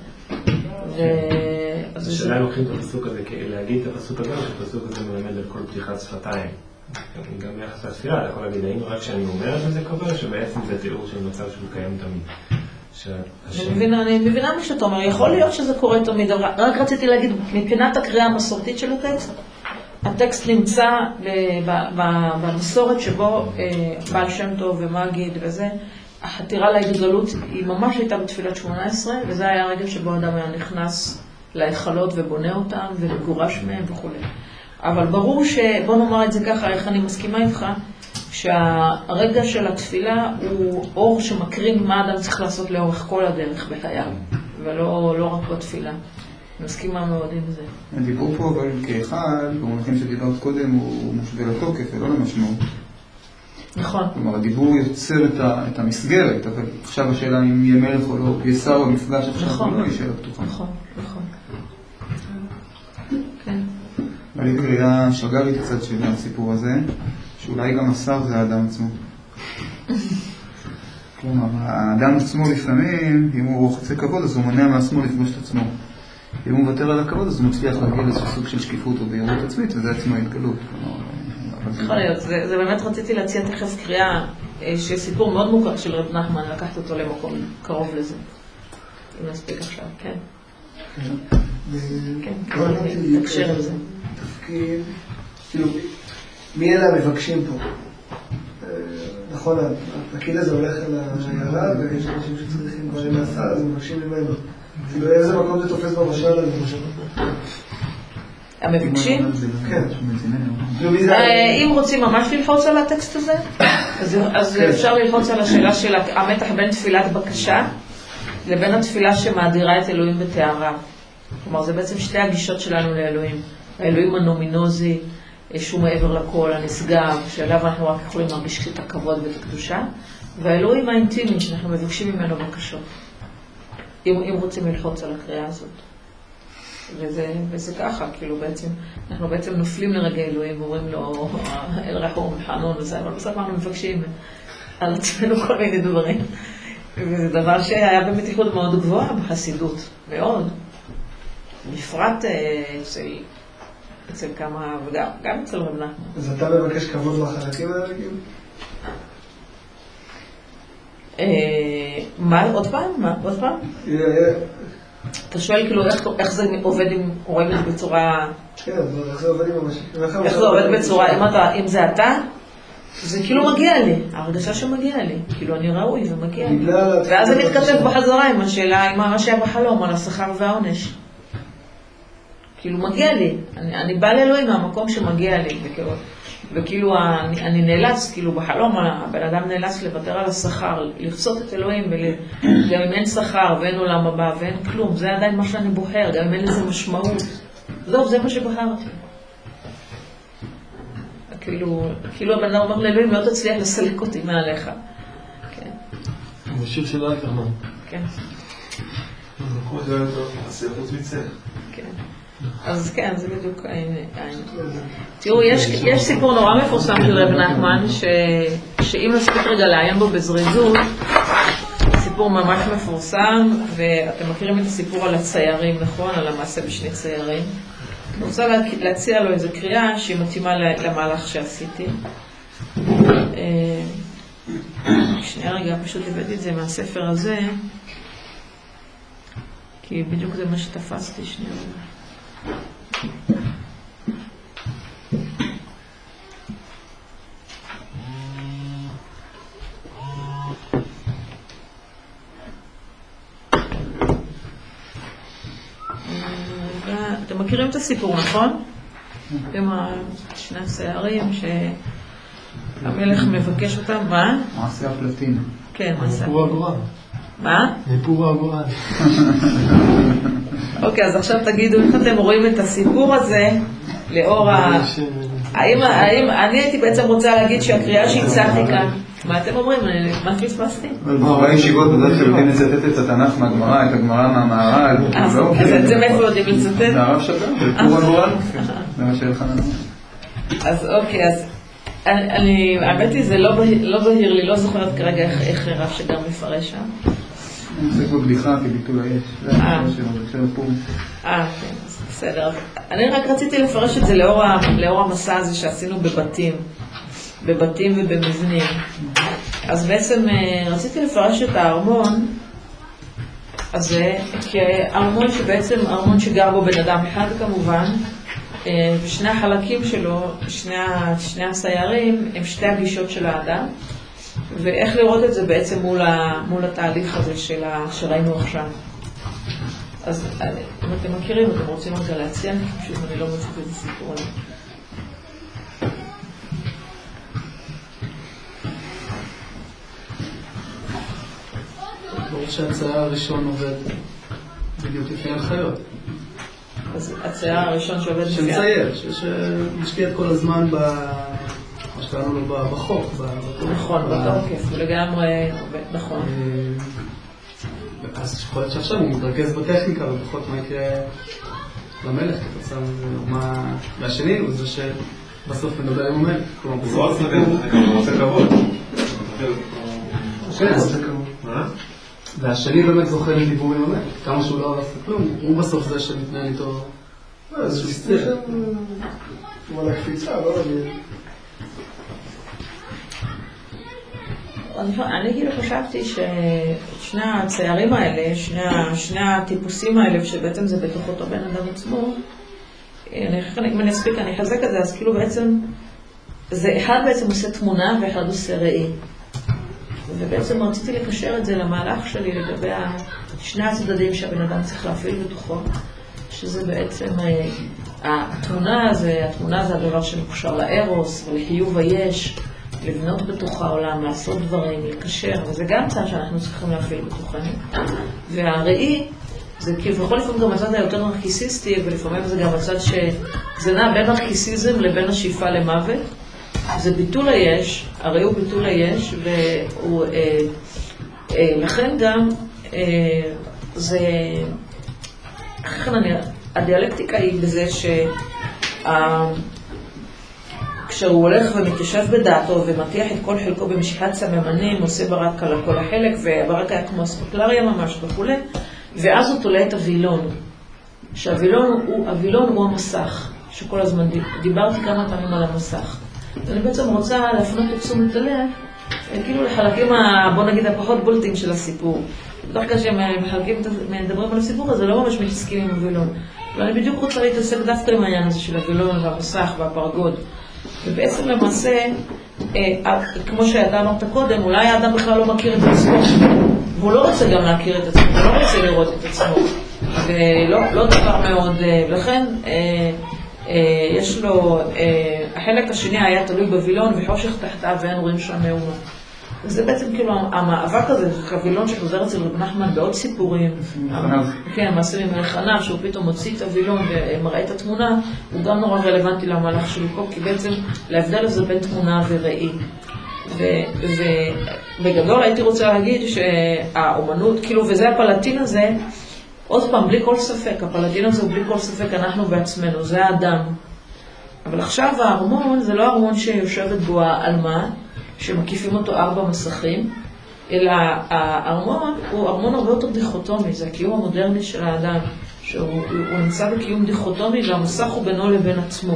השאלה אם לוקחים את הפסוק הזה, להגיד את הפסוק הזה, שהפסוק הזה מלמד על כל פתיחת שפתיים. גם ביחס לתפילה, אתה יכול להגיד, האם רק שאני אומר את זה קורה, שבעצם זה תיאור של מצב שהוא קיים תמיד. אני מבינה מה שאתה אומר, יכול להיות שזה קורה תמיד, רק רציתי להגיד, מבחינת הקריאה המסורתית של הטקסט, הטקסט נמצא במסורת שבו בעל שם טוב ומגיד וזה, החתירה להתגלות היא ממש הייתה בתפילת שמונה עשרה, וזה היה הרגע שבו אדם היה נכנס להיכלות ובונה אותם ולגורש מהם וכו'. אבל ברור שבוא נאמר את זה ככה, איך אני מסכימה איתך, שהרגע של התפילה הוא אור שמקרין מה אדם צריך לעשות לאורך כל הדרך בחייו, ולא לא רק בתפילה. מסכימה מאוד עם זה. הדיבור פה אבל כאחד, במונחים שדיברת קודם, הוא משווה לתוקף ולא למשמעות. נכון. כלומר, הדיבור יוצר את, ה, את המסגרת, אבל עכשיו השאלה אם יהיה מלך או לא, יהיה שר במפגש עכשיו, נכון. לא יהיה שאלה פתוחה. נכון, נכון. כן. ואני קריאה שגרית קצת של הסיפור הזה, שאולי גם השר זה האדם עצמו. כלומר, האדם עצמו לפעמים, אם הוא חוצה כבוד, אז הוא מונע מעצמו לפגוש את עצמו. אם הוא מוותר על הכבוד, אז הוא מצליח להגיע לאיזשהו סוג של שקיפות או בהירות עצמית, וזה עצמו התגלות. יכול להיות, זה באמת רציתי להציע תכף קריאה, שיש סיפור מאוד מוכר של רב נחמן, לקחת אותו למקום קרוב לזה. אם נספיק עכשיו, כן. כן, כבר תקשר עם זה. תפקיד, כאילו, מי אלה המבקשים פה? נכון, הפקיד הזה הולך אל העיירה, ויש אנשים שצריכים דברים לעשות, אז מבקשים ממנו. כאילו, איזה מקום זה תופס במשל הזה? המבקשים? כן. אם רוצים ממש ללחוץ על הטקסט הזה, אז אפשר ללחוץ על השאלה של המתח בין תפילת בקשה לבין התפילה שמאדירה את אלוהים בתארה. כלומר, זה בעצם שתי הגישות שלנו לאלוהים. האלוהים הנומינוזי, שהוא מעבר לכל, הנשגב, שעליו אנחנו רק יכולים להרגיש את הכבוד ואת הקדושה, והאלוהים האינטימי, שאנחנו מבקשים ממנו בקשות. אם, אם רוצים ללחוץ על הקריאה הזאת. וזה, וזה ככה, כאילו בעצם, אנחנו בעצם נופלים לרגע אלוהים, ואומרים לו, אל רחום, חנון וזה, אבל בסוף אנחנו מבקשים על עצמנו כל מיני דברים. וזה דבר שהיה במתיחות מאוד גבוהה בחסידות, מאוד. בפרט אצל, אצל כמה, וגם גם אצל רב נחמן. אז אתה מבקש כבוד מהחלקים האלה, כאילו? מה? עוד פעם? מה? עוד פעם? אתה שואל כאילו איך זה עובד אם רואים את זה בצורה... כן, איך זה עובד עם המשק? איך זה עובד בצורה, אם זה אתה, זה כאילו מגיע לי, ההרגשה שמגיע לי, כאילו אני ראוי ומגיע לי. ואז זה מתכתב בחזרה עם השאלה, עם מה שהיה בחלום, על השכר והעונש. כאילו מגיע לי, אני בא לאלוהים מהמקום שמגיע לי, וכאילו אני נאלץ, כאילו בחלום הבן אדם נאלץ לוותר על השכר, לחצות את אלוהים, וגם אם אין שכר ואין עולם הבא ואין כלום, זה עדיין מה שאני בוחר, גם אם אין לזה משמעות. זהו, זה מה שבחרתי. כאילו, כאילו הבן אדם אומר לאלוהים, לא תצליח לסלק אותי מעליך. כן. בשיר של אלתרמן. כן. כמו זה היה טוב, עשי חוץ מצל. כן. אז כן, זה בדיוק העניין. תראו, יש סיפור נורא מפורסם של רב נחמן, שאם נספיק רגע לעיין בו בזריזות, סיפור ממש מפורסם, ואתם מכירים את הסיפור על הציירים, נכון? על המעשה בשני ציירים. אני רוצה להציע לו איזו קריאה שהיא מתאימה למהלך שעשיתי. שנייה רגע, פשוט הבאתי את זה מהספר הזה, כי בדיוק זה מה שתפסתי, שנייה רגע. אתם מכירים את הסיפור, נכון? עם שני הסיירים שהמלך מבקש אותם, מה? מעשה הפלטין. כן, מעשה. ניפור הגורל. מה? ניפור הגורל. אוקיי, אז עכשיו תגידו, איך אתם רואים את הסיפור הזה לאור ה... האם, האם, אני הייתי בעצם רוצה להגיד שהקריאה שהצעתי כאן, מה אתם אומרים? מה פספסתי? הרבה ישיבות בדרך כלל יודעים לצטט את התנ"ך מהגמרא, את הגמרא מהמהר"ל. אז זה מאיפה יודעים לצטט? זה הרב שגר, ניפור הגורל. זה מה שאלה לך נדמה. אז אוקיי, אז אני, האמת היא, זה לא בהיר לי, לא זוכרת כרגע איך רב שגר מפרש שם. זה כבר בדיחה כביטול היש. זה מה שלו, זה פורים. אה, כן, בסדר. אני רק רציתי לפרש את זה לאור המסע הזה שעשינו בבתים, בבתים ובמבנים. אז בעצם רציתי לפרש את הארמון הזה כארמון שבעצם ארמון שגר בו בן אדם אחד כמובן, ושני החלקים שלו, שני, שני הסיירים, הם שתי הגישות של האדם, ואיך לראות את זה בעצם מול, ה, מול התהליך הזה של ה, שראינו עכשיו. אז אם אתם מכירים, אתם רוצים רגע להציע, פשוט אני לא מוצאת את הסיפור הזה. ברור שהצייר הראשון עובד בדיוק לפי הנחיות. אז הצייר הראשון שעובד לפי... שצייר, שמשקיע את כל הזמן ב... מה שלנו לא בחוק. נכון, בתוקף, לגמרי, נכון. אז יכול להיות שעכשיו הוא מתרכז בטכניקה, ובכל מה יקרה למלך כתוצאה מזה. והשני הוא זה שבסוף מדבר עם המלך. הוא לא עושה כבוד, הוא עושה כבוד. כן, עושה כבוד. והשני באמת זוכה לדיבור עם המלך. כמה שהוא לא עושה כלום, הוא בסוף זה שמתנהל איתו איזשהו סטיר. הוא על הקפיצה, לא רבי. אני כאילו חשבתי ששני הציירים האלה, שני, שני הטיפוסים האלה, שבעצם זה בתוך אותו בן אדם עצמו, אם אני אספיק, אני אחזק את זה, אז כאילו בעצם, זה אחד בעצם עושה תמונה ואחד עושה ראי. ובעצם רציתי לקשר את זה למהלך שלי לגבי שני הצדדים שהבן אדם צריך להפעיל בתוכו, שזה בעצם, התמונה זה, התמונה זה הדבר שמקושר לארוס ולחיוב היש, לבנות בתוך העולם, לעשות דברים, לקשר, וזה גם צד שאנחנו צריכים להפעיל בתוכנו. והראי, זה כביכול לפעמים גם הצד היותר נרקיסיסטי, ולפעמים זה גם הצד שזה נע בין נרקיסיזם לבין השאיפה למוות. זה ביטול היש, הראי הוא ביטול היש, והוא, אה, אה, לכן גם, אה, זה, לכן אני, הדיאלקטיקה היא בזה שה... כשהוא הולך ומתיישב בדעתו ומתיח את כל חלקו במשיכת סממנים, עושה ברק על כל החלק, והברק היה כמו הספקלריה ממש וכו', ואז הוא תולה את הווילון. שהווילון הוא, הווילון הוא המסך, שכל הזמן דיברתי כמה פעמים על המסך. ואני בעצם רוצה להפנות את תשומת הלב, כאילו לחלקים, בוא נגיד, הפחות בולטים של הסיפור. בטח כשהם מדברים על הסיפור הזה, לא ממש מתעסקים עם הווילון. ואני בדיוק רוצה להתעסק דווקא עם העניין הזה של הווילון והמסך והפרגוד. ובעצם למעשה, אה, כמו שאתה אמרת קודם, אולי האדם בכלל לא מכיר את עצמו, והוא לא רוצה גם להכיר את עצמו, הוא לא רוצה לראות את עצמו, ולא לא דבר מאוד, לכן אה, אה, יש לו, אה, החלק השני היה תלוי בווילון וחושך תחתיו ואין רואים שם מאומה. וזה בעצם כאילו המאבק הזה, זה הווילון שחוזר אצל רב נחמן בעוד סיפורים. כן, מעשה ממלך עניו, שהוא פתאום מוציא את הווילון ומראה את התמונה, הוא גם נורא רלוונטי למהלך שלי פה, כי בעצם להבדל הזה בין תמונה וראי. ובגדול הייתי רוצה להגיד שהאומנות, כאילו, וזה הפלטין הזה, עוד פעם, בלי כל ספק, הפלטין הזה הוא בלי כל ספק אנחנו בעצמנו, זה האדם. אבל עכשיו הארמון זה לא הארמון שיושבת בו האלמה, שמקיפים אותו ארבע מסכים, אלא הארמון הוא ארמון הרבה יותר דיכוטומי, זה הקיום המודרני של האדם, שהוא נמצא בקיום דיכוטומי והמסך הוא בינו לבין עצמו.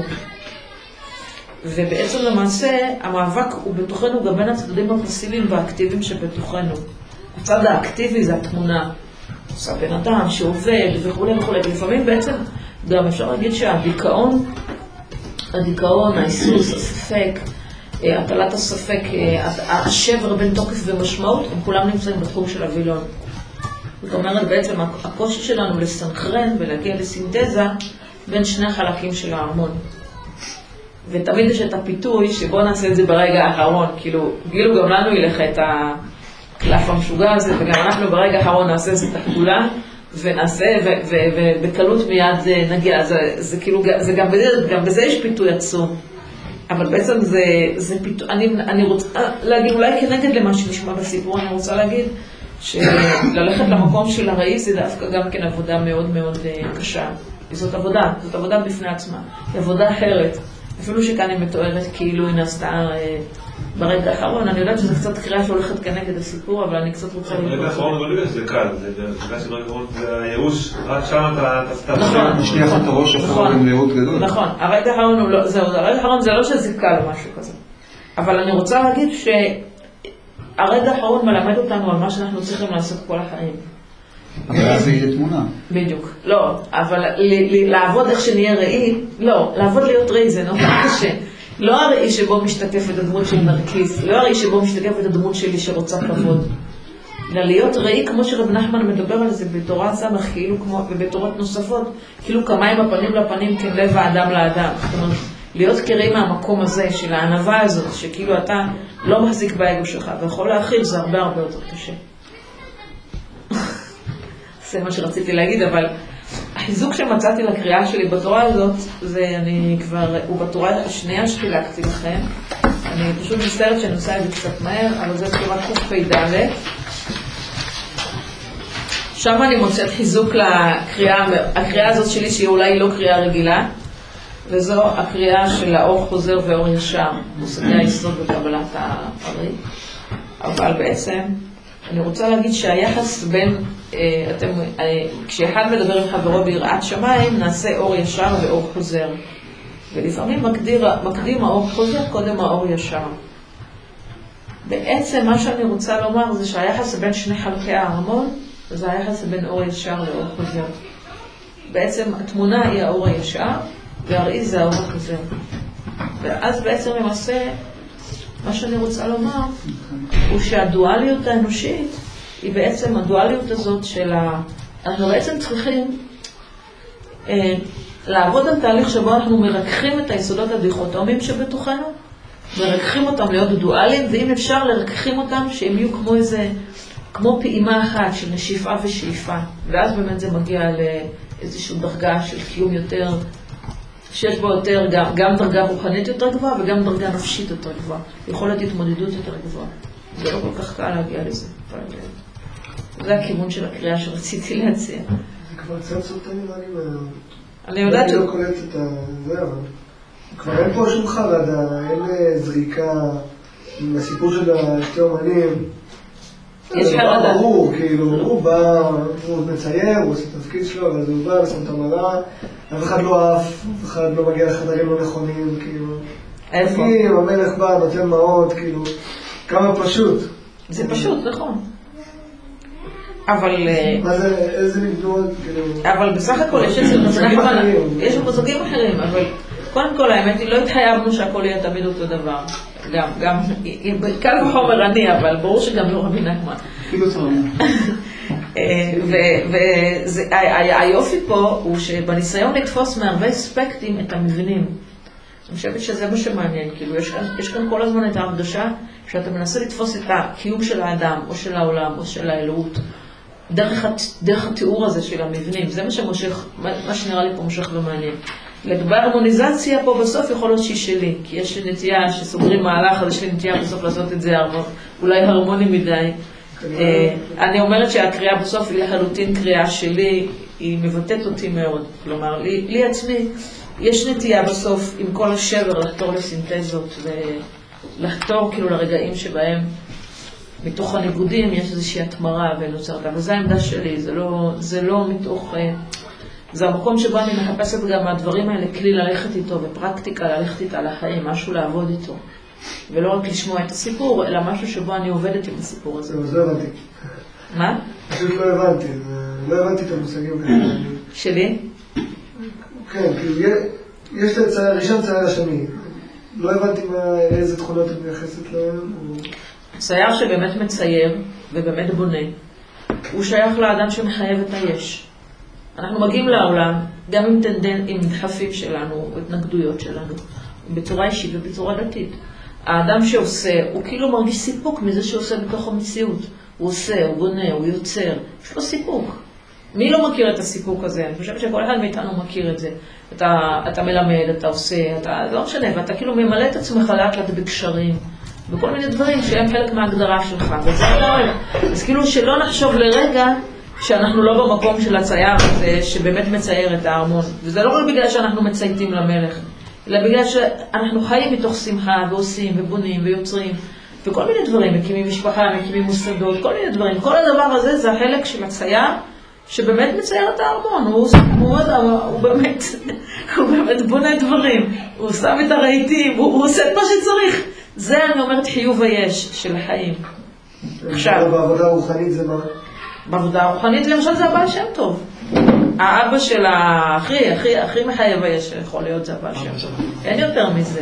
ובעצם למעשה המאבק הוא בתוכנו גם בין הצדדים הפסיביים והאקטיביים שבתוכנו. הצד האקטיבי זה התמונה, זה הבן אדם שעובד וכו' וכו'. לפעמים בעצם גם אפשר להגיד שהדיכאון, הדיכאון, ההיסוס, הספק, הטלת הספק, השבר בין תוקף ומשמעות, הם כולם נמצאים בתחום של הווילון. זאת אומרת, בעצם הקושי שלנו לסנכרן ולהגיע לסינתזה בין שני החלקים של הארמון. ותמיד יש את הפיתוי שבוא נעשה את זה ברגע האחרון, כאילו, כאילו גם לנו ילך את הקלף המשוגע הזה, וגם אנחנו ברגע האחרון נעשה את התחבולה, ונעשה, ובקלות מיד נגיע. זה כאילו, גם בזה יש פיתוי עצום. אבל בעצם זה, זה פיתוי, אני, אני רוצה להגיד, אולי כנגד למה שנשמע בסיפור, אני רוצה להגיד שללכת למקום של הראי זה דווקא גם כן עבודה מאוד מאוד קשה. זאת עבודה, זאת עבודה בפני עצמה, היא עבודה אחרת. אפילו שכאן היא מתוארת כאילו היא נעשתה ברגע האחרון, אני יודעת שזה קצת קריאה שהולכת כנגד הסיפור, אבל אני קצת רוצה להגיד. ברגע האחרון אבל לא זה קל, זה בגלל שברגע האחרון זה הייאוש, רק שם אתה סתם. נכון. שנייה אחת הראש אחרון עם נראות גדול. נכון, הרגע האחרון הוא לא, זהו, הרגע האחרון זה לא שזה קל או משהו כזה. אבל אני רוצה להגיד שהרגע האחרון מלמד אותנו על מה שאנחנו צריכים לעשות כל החיים. אבל אז זה יהיה תמונה. בדיוק. לא, אבל לעבוד איך שנהיה ראי, לא, לעבוד להיות ראי זה נורא קשה. לא הראי שבו משתקפת הדמות של נרקיס, לא הראי שבו משתקפת הדמות שלי שרוצה כבוד. אלא להיות ראי, כמו שרב נחמן מדבר על זה בתורת סמך, כאילו כמו, ובתורות נוספות, כאילו כמיים הפנים לפנים כלב האדם לאדם. זאת אומרת, להיות כראי מהמקום הזה, של הענווה הזאת, שכאילו אתה לא מחזיק באגו שלך, ויכול להכיל, זה הרבה הרבה יותר קשה. זה מה שרציתי להגיד, אבל החיזוק שמצאתי לקריאה שלי בתורה הזאת, זה אני כבר, ובתורה השנייה שחילקתי לכם, אני פשוט מסתרת שאני עושה את זה קצת מהר, אבל זה תורה קפ"ד. שם אני מוצאת חיזוק לקריאה, הקריאה הזאת שלי שהיא אולי לא קריאה רגילה, וזו הקריאה של האור חוזר ואור ישר, מושגי היסוד בקבלת הפרי. אבל בעצם אני רוצה להגיד שהיחס בין, אתם, כשאחד מדבר עם חברו ביראת שמיים, נעשה אור ישר ואור חוזר. ולפעמים מקדיר, מקדים האור חוזר קודם האור ישר. בעצם מה שאני רוצה לומר זה שהיחס בין שני חלקי הארמון, זה היחס בין אור ישר לאור חוזר. בעצם התמונה היא האור הישר, והראי זה האור החוזר. ואז בעצם למעשה, מה שאני רוצה לומר, הוא שהדואליות האנושית, היא בעצם הדואליות הזאת של ה... אנחנו בעצם צריכים אה, לעבוד על תהליך שבו אנחנו מרככים את היסודות הדיכוטומיים שבתוכנו, מרככים אותם להיות דואליים, ואם אפשר לרככים אותם שהם יהיו כמו איזה, כמו פעימה אחת של נשיפה ושאיפה. ואז באמת זה מגיע לאיזושהי דרגה של קיום יותר, שיש בו יותר, גם, גם דרגה רוחנית יותר גבוהה וגם דרגה נפשית יותר גבוהה. יכולת התמודדות יותר גבוהה. זה לא כל כך קל להגיע לזה. זה הכיוון של הקריאה שרציתי להציע. זה כבר קצת סוטה נראה לי מה... אני יודעת ש... אני לא קולט את זה, אבל... כבר אין פה שום חרדה, אין זריקה עם הסיפור של התאומנים. יש חרדה. ברור, כאילו, הוא בא, הוא מצייר, הוא עושה תפקיד שלו, אז הוא בא, לשם את המראה, אף אחד לא אף, אף אחד לא מגיע לחדרים לא נכונים, כאילו. איפה? המלך בא, נותן מעות, כאילו, כמה פשוט. זה פשוט, נכון. אבל... מה זה, איזה נגדות, כאילו... אבל בסך הכל יש אצל מושגים אחרים. יש מושגים אחרים, אבל קודם כל האמת היא לא התחייבנו שהכל יהיה תמיד אותו דבר. גם, גם, קל וחומר אני, אבל ברור שגם לא רבי נחמן. אפילו צורם. והיופי פה הוא שבניסיון לתפוס מהרבה אספקטים את המבנים. אני חושבת שזה מה שמעניין, כאילו יש כאן, יש כאן כל הזמן את ההרגשה שאתה מנסה לתפוס את הקיום של האדם, או של העולם, או של האלוהות, דרך, דרך התיאור הזה של המבנים. זה מה שמושך, מה שנראה לי פה מושך ומעניין. לגבי הרמוניזציה פה בסוף יכול להיות שהיא שלי, כי יש לי נטייה שסוגרים מהלך, אז יש לי נטייה בסוף לעשות את זה אולי הרמוני מדי. אני אומרת שהקריאה בסוף היא לחלוטין קריאה שלי, היא מבטאת אותי מאוד. כלומר, לי, לי עצמי יש נטייה בסוף עם כל השבר לחתור לסינתזות ולחתור כאילו לרגעים שבהם מתוך הניגודים יש איזושהי התמרה ונוצרת. אבל זו העמדה שלי, זה לא, זה לא מתוך... זה המקום שבו אני מחפשת גם מהדברים האלה כלי ללכת איתו ופרקטיקה ללכת איתה לחיים, משהו לעבוד איתו. ולא רק לשמוע את הסיפור, אלא משהו שבו אני עובדת עם הסיפור הזה. לא הבנתי. מה? פשוט לא הבנתי, לא הבנתי את המושגים כאלה. שלי? כן, כאילו יש את הראשון צייר השני. לא הבנתי איזה תכונות את מייחסת להם. צייר שבאמת מצייר ובאמת בונה, הוא שייך לאדם שמחייב את היש. אנחנו מגיעים לעולם גם עם טנדן, עם דחפים שלנו, או התנגדויות שלנו, בצורה אישית ובצורה דתית. האדם שעושה, הוא כאילו מרגיש סיפוק מזה שעושה בתוך המציאות. הוא עושה, הוא בונה, הוא יוצר, יש לו סיפוק. מי לא מכיר את הסיפוק הזה? אני חושבת שכל אחד מאיתנו מכיר את זה. אתה, אתה מלמד, אתה עושה, אתה, לא משנה, ואתה כאילו ממלא את עצמך לאט לאט בקשרים, בכל מיני דברים שהם חלק מההגדרה שלך. וזה לא, אז כאילו שלא נחשוב לרגע שאנחנו לא במקום של הצייר הזה, שבאמת מצייר את הארמון. וזה לא רק בגלל שאנחנו מצייתים למלך, אלא בגלל שאנחנו חיים מתוך שמחה ועושים ובונים ויוצרים, וכל מיני דברים, מקימים משפחה, מקימים מוסדות, כל מיני דברים. כל הדבר הזה זה החלק של הצייר, שבאמת מצייר את הארמון. הוא, הוא, הוא, הוא, באמת, הוא באמת בונה דברים, הוא שם את הרהיטים, הוא, הוא עושה את מה שצריך. זה אני אומרת חיוב היש של החיים. עכשיו, בעבודה הרוחנית זה מה? בעבודה הרוחנית למשל זה הבעל שם טוב. האבא של האחי, הכי, הכי מחייב היש יכול להיות זה הבעל שם טוב. אין יותר מזה.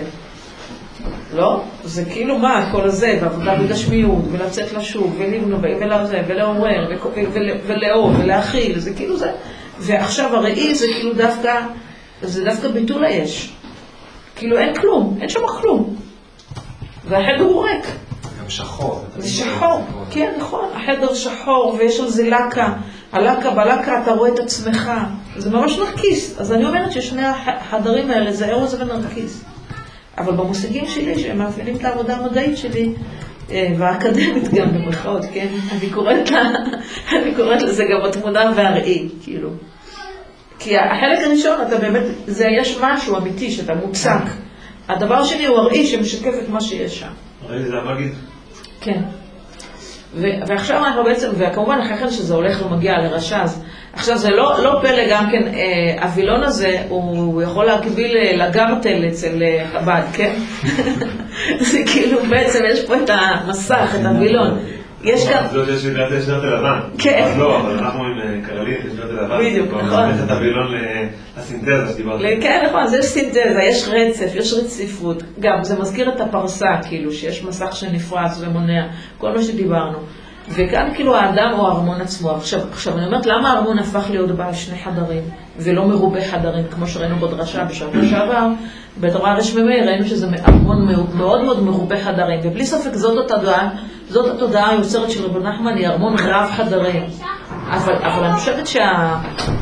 לא? זה כאילו מה, כל הזה, בעבודה בגשמיות, ולצאת לשוק, ולבנות, ולזה, ולעורר, ולאור, ולהכיל, זה כאילו זה. ועכשיו הראי זה כאילו דווקא, זה דווקא ביטול היש. כאילו אין כלום, אין שם כלום. והחדר הוא ריק. גם שחור. זה שחור, כן, נכון. החדר שחור ויש על זה לקה. הלקה, בלקה אתה רואה את עצמך. זה ממש נרקיס. אז אני אומרת ששני החדרים האלה זה ארוז ונרקיס. אבל במושגים שלי, שהם מאפיינים את העבודה המדעית שלי, והאקדמית גם במרכאות, כן? אני קוראת, לה, אני קוראת לזה גם התמונה והראי, כאילו. כי החלק הראשון, אתה באמת, זה יש משהו אמיתי שאתה מוצק. הדבר שלי הוא הראי שמשקף את מה שיש שם. הראי זה המגיד? כן. ו- ועכשיו אנחנו בעצם, וכמובן אחרי כן שזה הולך ומגיע לרשז. עכשיו זה לא, לא פלא גם כן, אה, הווילון הזה, הוא יכול להקביל לגרטל אצל חב"ד, כן? זה כאילו בעצם יש פה את המסך, את הווילון. יש כאן... זאת יש שנות הלבן. כן. לא, אבל אנחנו עם קרלית, יש שנות הלבן. בדיוק, נכון. יש את הווילון לסינתזה שדיברת. כן, נכון, אז יש סינתזה, יש רצף, יש רציפות. גם זה מזכיר את הפרסה, כאילו, שיש מסך שנפרץ ומונע, כל מה שדיברנו. וכאן כאילו האדם או הארמון עצמו. עכשיו, עכשיו אני אומרת, למה הארמון הפך להיות בעל שני חדרים, ולא מרובה חדרים, כמו שראינו בדרשה בשבוע שעבר, בתורה רשממי ראינו שזה ארמון מאוד מאוד מרובה חדרים, ובלי ספק זאת התודעה, זאת התודעה היוצרת של רבי נחמן, היא ארמון רב חדרים. אבל, אבל אני חושבת שה...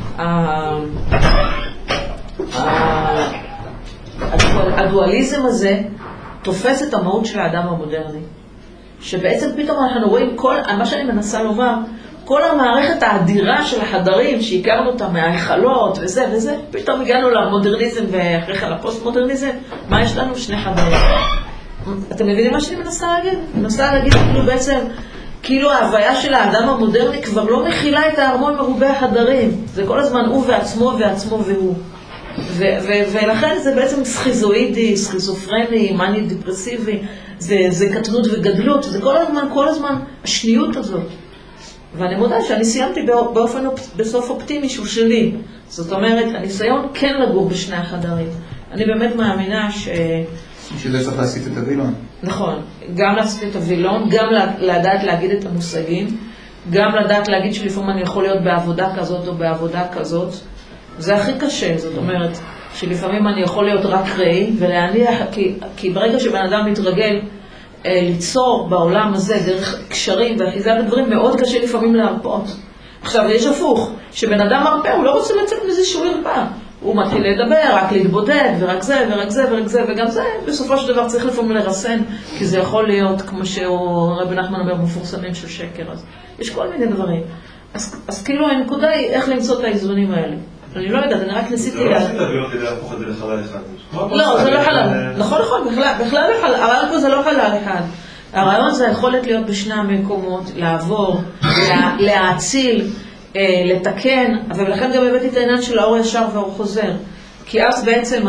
הדואליזם הזה תופס את המהות של האדם המודרני. שבעצם פתאום אנחנו רואים כל, מה שאני מנסה לומר, כל המערכת האדירה של החדרים שהכרנו אותה מההיכלות וזה וזה, פתאום הגענו למודרניזם ואחרי כן לפוסט-מודרניזם, מה יש לנו? שני חדרים. אתם מבינים מה שאני מנסה להגיד? אני מנסה להגיד כאילו בעצם, כאילו ההוויה של האדם המודרני כבר לא מכילה את הארמון מרובה החדרים. זה כל הזמן הוא ועצמו ועצמו והוא. ו- ו- ולכן זה בעצם סכיזואידי, סכיזופרני, מני דיפרסיבי, זה, זה קטנות וגדלות, זה כל הזמן, כל הזמן השניות הזאת. ואני מודה שאני סיימתי באופן, בסוף אופטימי שהוא שלי. זאת אומרת, הניסיון כן לגור בשני החדרים. אני באמת מאמינה ש... שזה צריך להסיט את הווילון. נכון, גם להסיט את הווילון, גם לדעת להגיד את המושגים, גם לדעת להגיד שלפעמים אני יכול להיות בעבודה כזאת או בעבודה כזאת. זה הכי קשה, זאת אומרת, שלפעמים אני יכול להיות רק ראי ולהניח, כי, כי ברגע שבן אדם מתרגל אה, ליצור בעולם הזה דרך קשרים ואחיזה בדברים, מאוד קשה לפעמים להרפות. עכשיו, יש הפוך, שבן אדם מרפא, הוא לא רוצה לצאת מזה שהוא ירפא. הוא מתחיל לדבר, רק להתבודד, ורק זה, ורק זה, ורק זה, וגם זה, בסופו של דבר צריך לפעמים לרסן, כי זה יכול להיות, כמו שרבי נחמן אומר, מפורסמים של שקר. אז יש כל מיני דברים. אז, אז כאילו הנקודה היא איך למצוא את האיזונים האלה. אני לא יודעת, אני רק ניסיתי... זה לא עשית אוויון כדי להפוך את זה לחלל אחד. לא, זה לא חלל. נכון, נכון, בכלל לא חלל. הרעיון פה זה לא חלל אחד. הרעיון זה היכולת להיות בשני המקומות, לעבור, להאציל, לתקן, ולכן גם הבאתי את העניין של האור ישר והאור חוזר. כי אז בעצם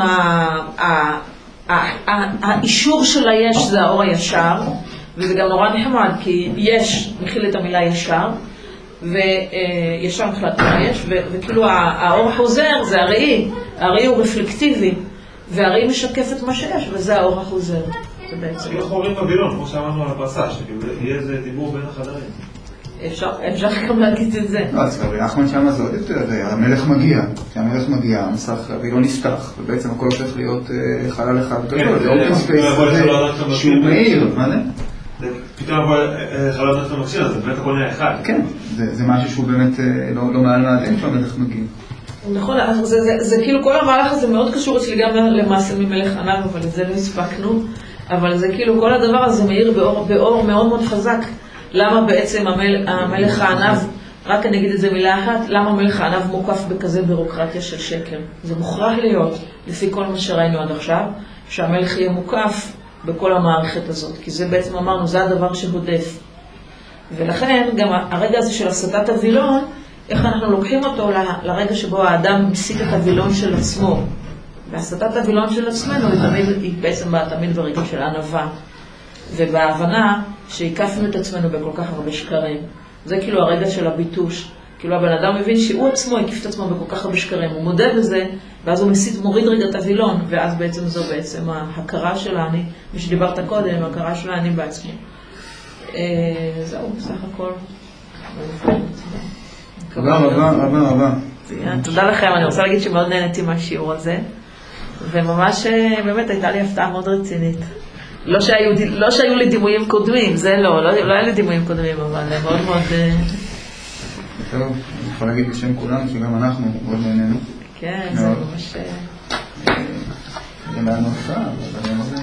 האישור של היש זה האור הישר, וזה גם נורא נחמד, כי יש, מכיל את המילה ישר, וישר מחלט מה יש, וכאילו האור החוזר זה הראי, הראי הוא רפלקטיבי, והראי משקף את מה שיש, וזה האור החוזר. זה בעצם. איך אומרים בווילון, כמו שאמרנו על הפרסה, שיהיה איזה דיבור בין החדרים. אפשר גם להגיד את זה. לא, אז רבי נחמן שמה זה עוד יותר, המלך מגיע, כשהמלך מגיע, המסך הווילון נפתח, ובעצם הכל הופך להיות חלל אחד גדול, זה אופן ספייס הזה, שהוא מהיר, מה זה? פתאום חלל נפתח מקשיב, אז באמת הכל נהיה אחד. כן, זה משהו שהוא באמת לא מעל מעט, שהמלך מגיע. נכון, זה כאילו כל המהלך הזה מאוד קשור אצלי גם למעשה ממלך ענב, אבל את זה לא הספקנו, אבל זה כאילו כל הדבר הזה מאיר באור מאוד מאוד חזק. למה בעצם המלך הענב, רק אני אגיד את זה מילה אחת, למה המלך הענב מוקף בכזה בירוקרטיה של שקר? זה מוכרח להיות, לפי כל מה שראינו עד עכשיו, שהמלך יהיה מוקף בכל המערכת הזאת, כי זה בעצם אמרנו, זה הדבר שהודף. ולכן גם הרגע הזה של הסתת הווילון, איך אנחנו לוקחים אותו לרגע שבו האדם מסיק את הווילון של עצמו. והסתת הווילון של עצמנו היא, תמיד, היא בעצם באה תמיד ברגע של ענווה. ובהבנה שהקפנו את עצמנו בכל כך הרבה שקרים. זה כאילו הרגע של הביטוש. כאילו הבן אדם מבין שהוא עצמו הקיף את עצמו בכל כך הרבה שקרים. הוא מודה בזה, ואז הוא מסית, מוריד רגע את הווילון, ואז בעצם זו בעצם ההכרה של אני, מי שדיברת קודם, ההכרה של אני בעצמו. זהו, בסך הכל. רבה, רבה, רבה, רבה. תודה לכם, אני רוצה להגיד שמאוד נהניתי מהשיעור הזה, וממש באמת הייתה לי הפתעה מאוד רצינית. לא שהיו, לא שהיו לי דימויים קודמים, זה לא, לא, לא היה לי דימויים קודמים, אבל מאוד מאוד... טוב, אני יכול להגיד בשם כולנו שגם אנחנו מאוד נהנינו. כן, זה ממש... זה מעניין אותך, אבל אני אומר...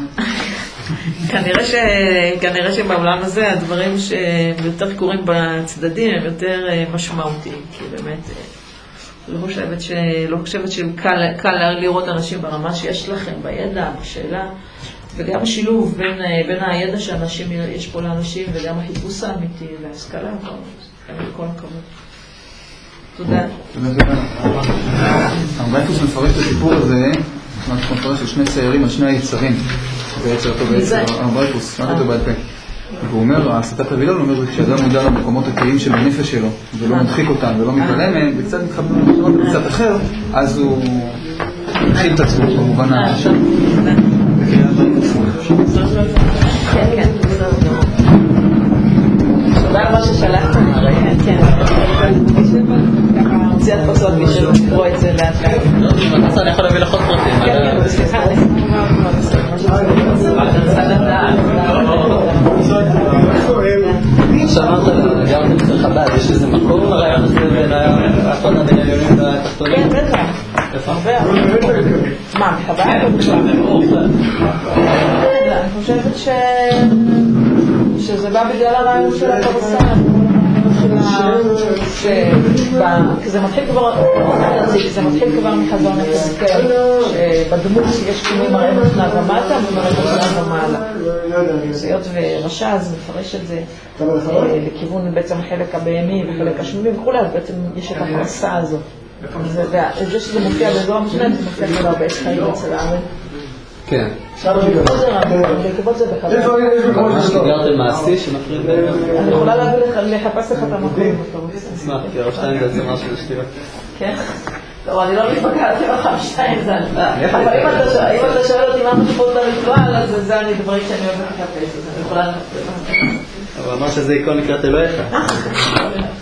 כנראה ש... כנראה שבעולם הזה הדברים שיותר קורים בצדדים הם יותר משמעותיים, כי באמת לא חושבת ש... לא חושבת שקל קל לראות אנשים ברמה שיש לכם, בידע, בשאלה, וגם שילוב בין, בין הידע שאנשים, יש פה לאנשים, וגם החיפוש האמיתי וההשכלה, כל הכבוד. תודה. תודה, תודה. הרמב"ם מפרש את הסיפור הזה, אנחנו מפרש של שני ציירים על שני היצרים. בעצם אותו בעצם, הרמב"ם שמעת אותו בעל פה. והוא אומר, הסתת הווילון אומר, כשאדם מודע למקומות הטבעיים של הנפש שלו, ולא מדחיק אותם ולא מתעלם מהם, וקצת מתחבר למקומות בקצת אחר, אז הוא מתחיל את עצמו במובן השם. כן, כן, תודה רבה ששלחתם, הרי, כן. מציאת פרצות בשביל לקרוא את זה לאט לאט. אז אני יכול להביא לך עוד פרטים. כן, כן, סליחה. שאמרת לה, גם אצל חב"ד, יש איזה מקום לרעיון הזה בין ההפרדה בין העליונים והתחתונים? כן, בטח. הרבה. מה, מחב"ד או בכלל? אני חושבת שזה בא בגלל הרעיון של הפרסה. זה מתחיל כבר, זה מתחיל כבר מחזון יחזקאל, שבדמות יש כינוי מראה מפנה ומטה ומראה מפנה ומעלה. היות ורשע אז מפרש את זה לכיוון בעצם החלק הבהמי וחלק השמימי וכו', אז בעצם יש את הפרסה הזאת. וזה שזה מופיע בזוהר משנה, זה מופיע כבר הרבה חיים אצל הארץ. כן. בעקבות זה בחזון. מה שתגרת מעשי שמפריד בין... אני יכולה להביא לך, לחפש לך את המקום. אשמח, כי הרב שטיין זה משהו לשתייה. כן? טוב, אני לא מתפקעת לך הרב שטיין זה. אבל אם אתה שואל אותי מה משפחות הריטואל, אז זה אני דברים שאני אוהבת לחפש, אז אני יכולה לחפש. אבל אמר שזה עיקרון לקראת אלוהיך.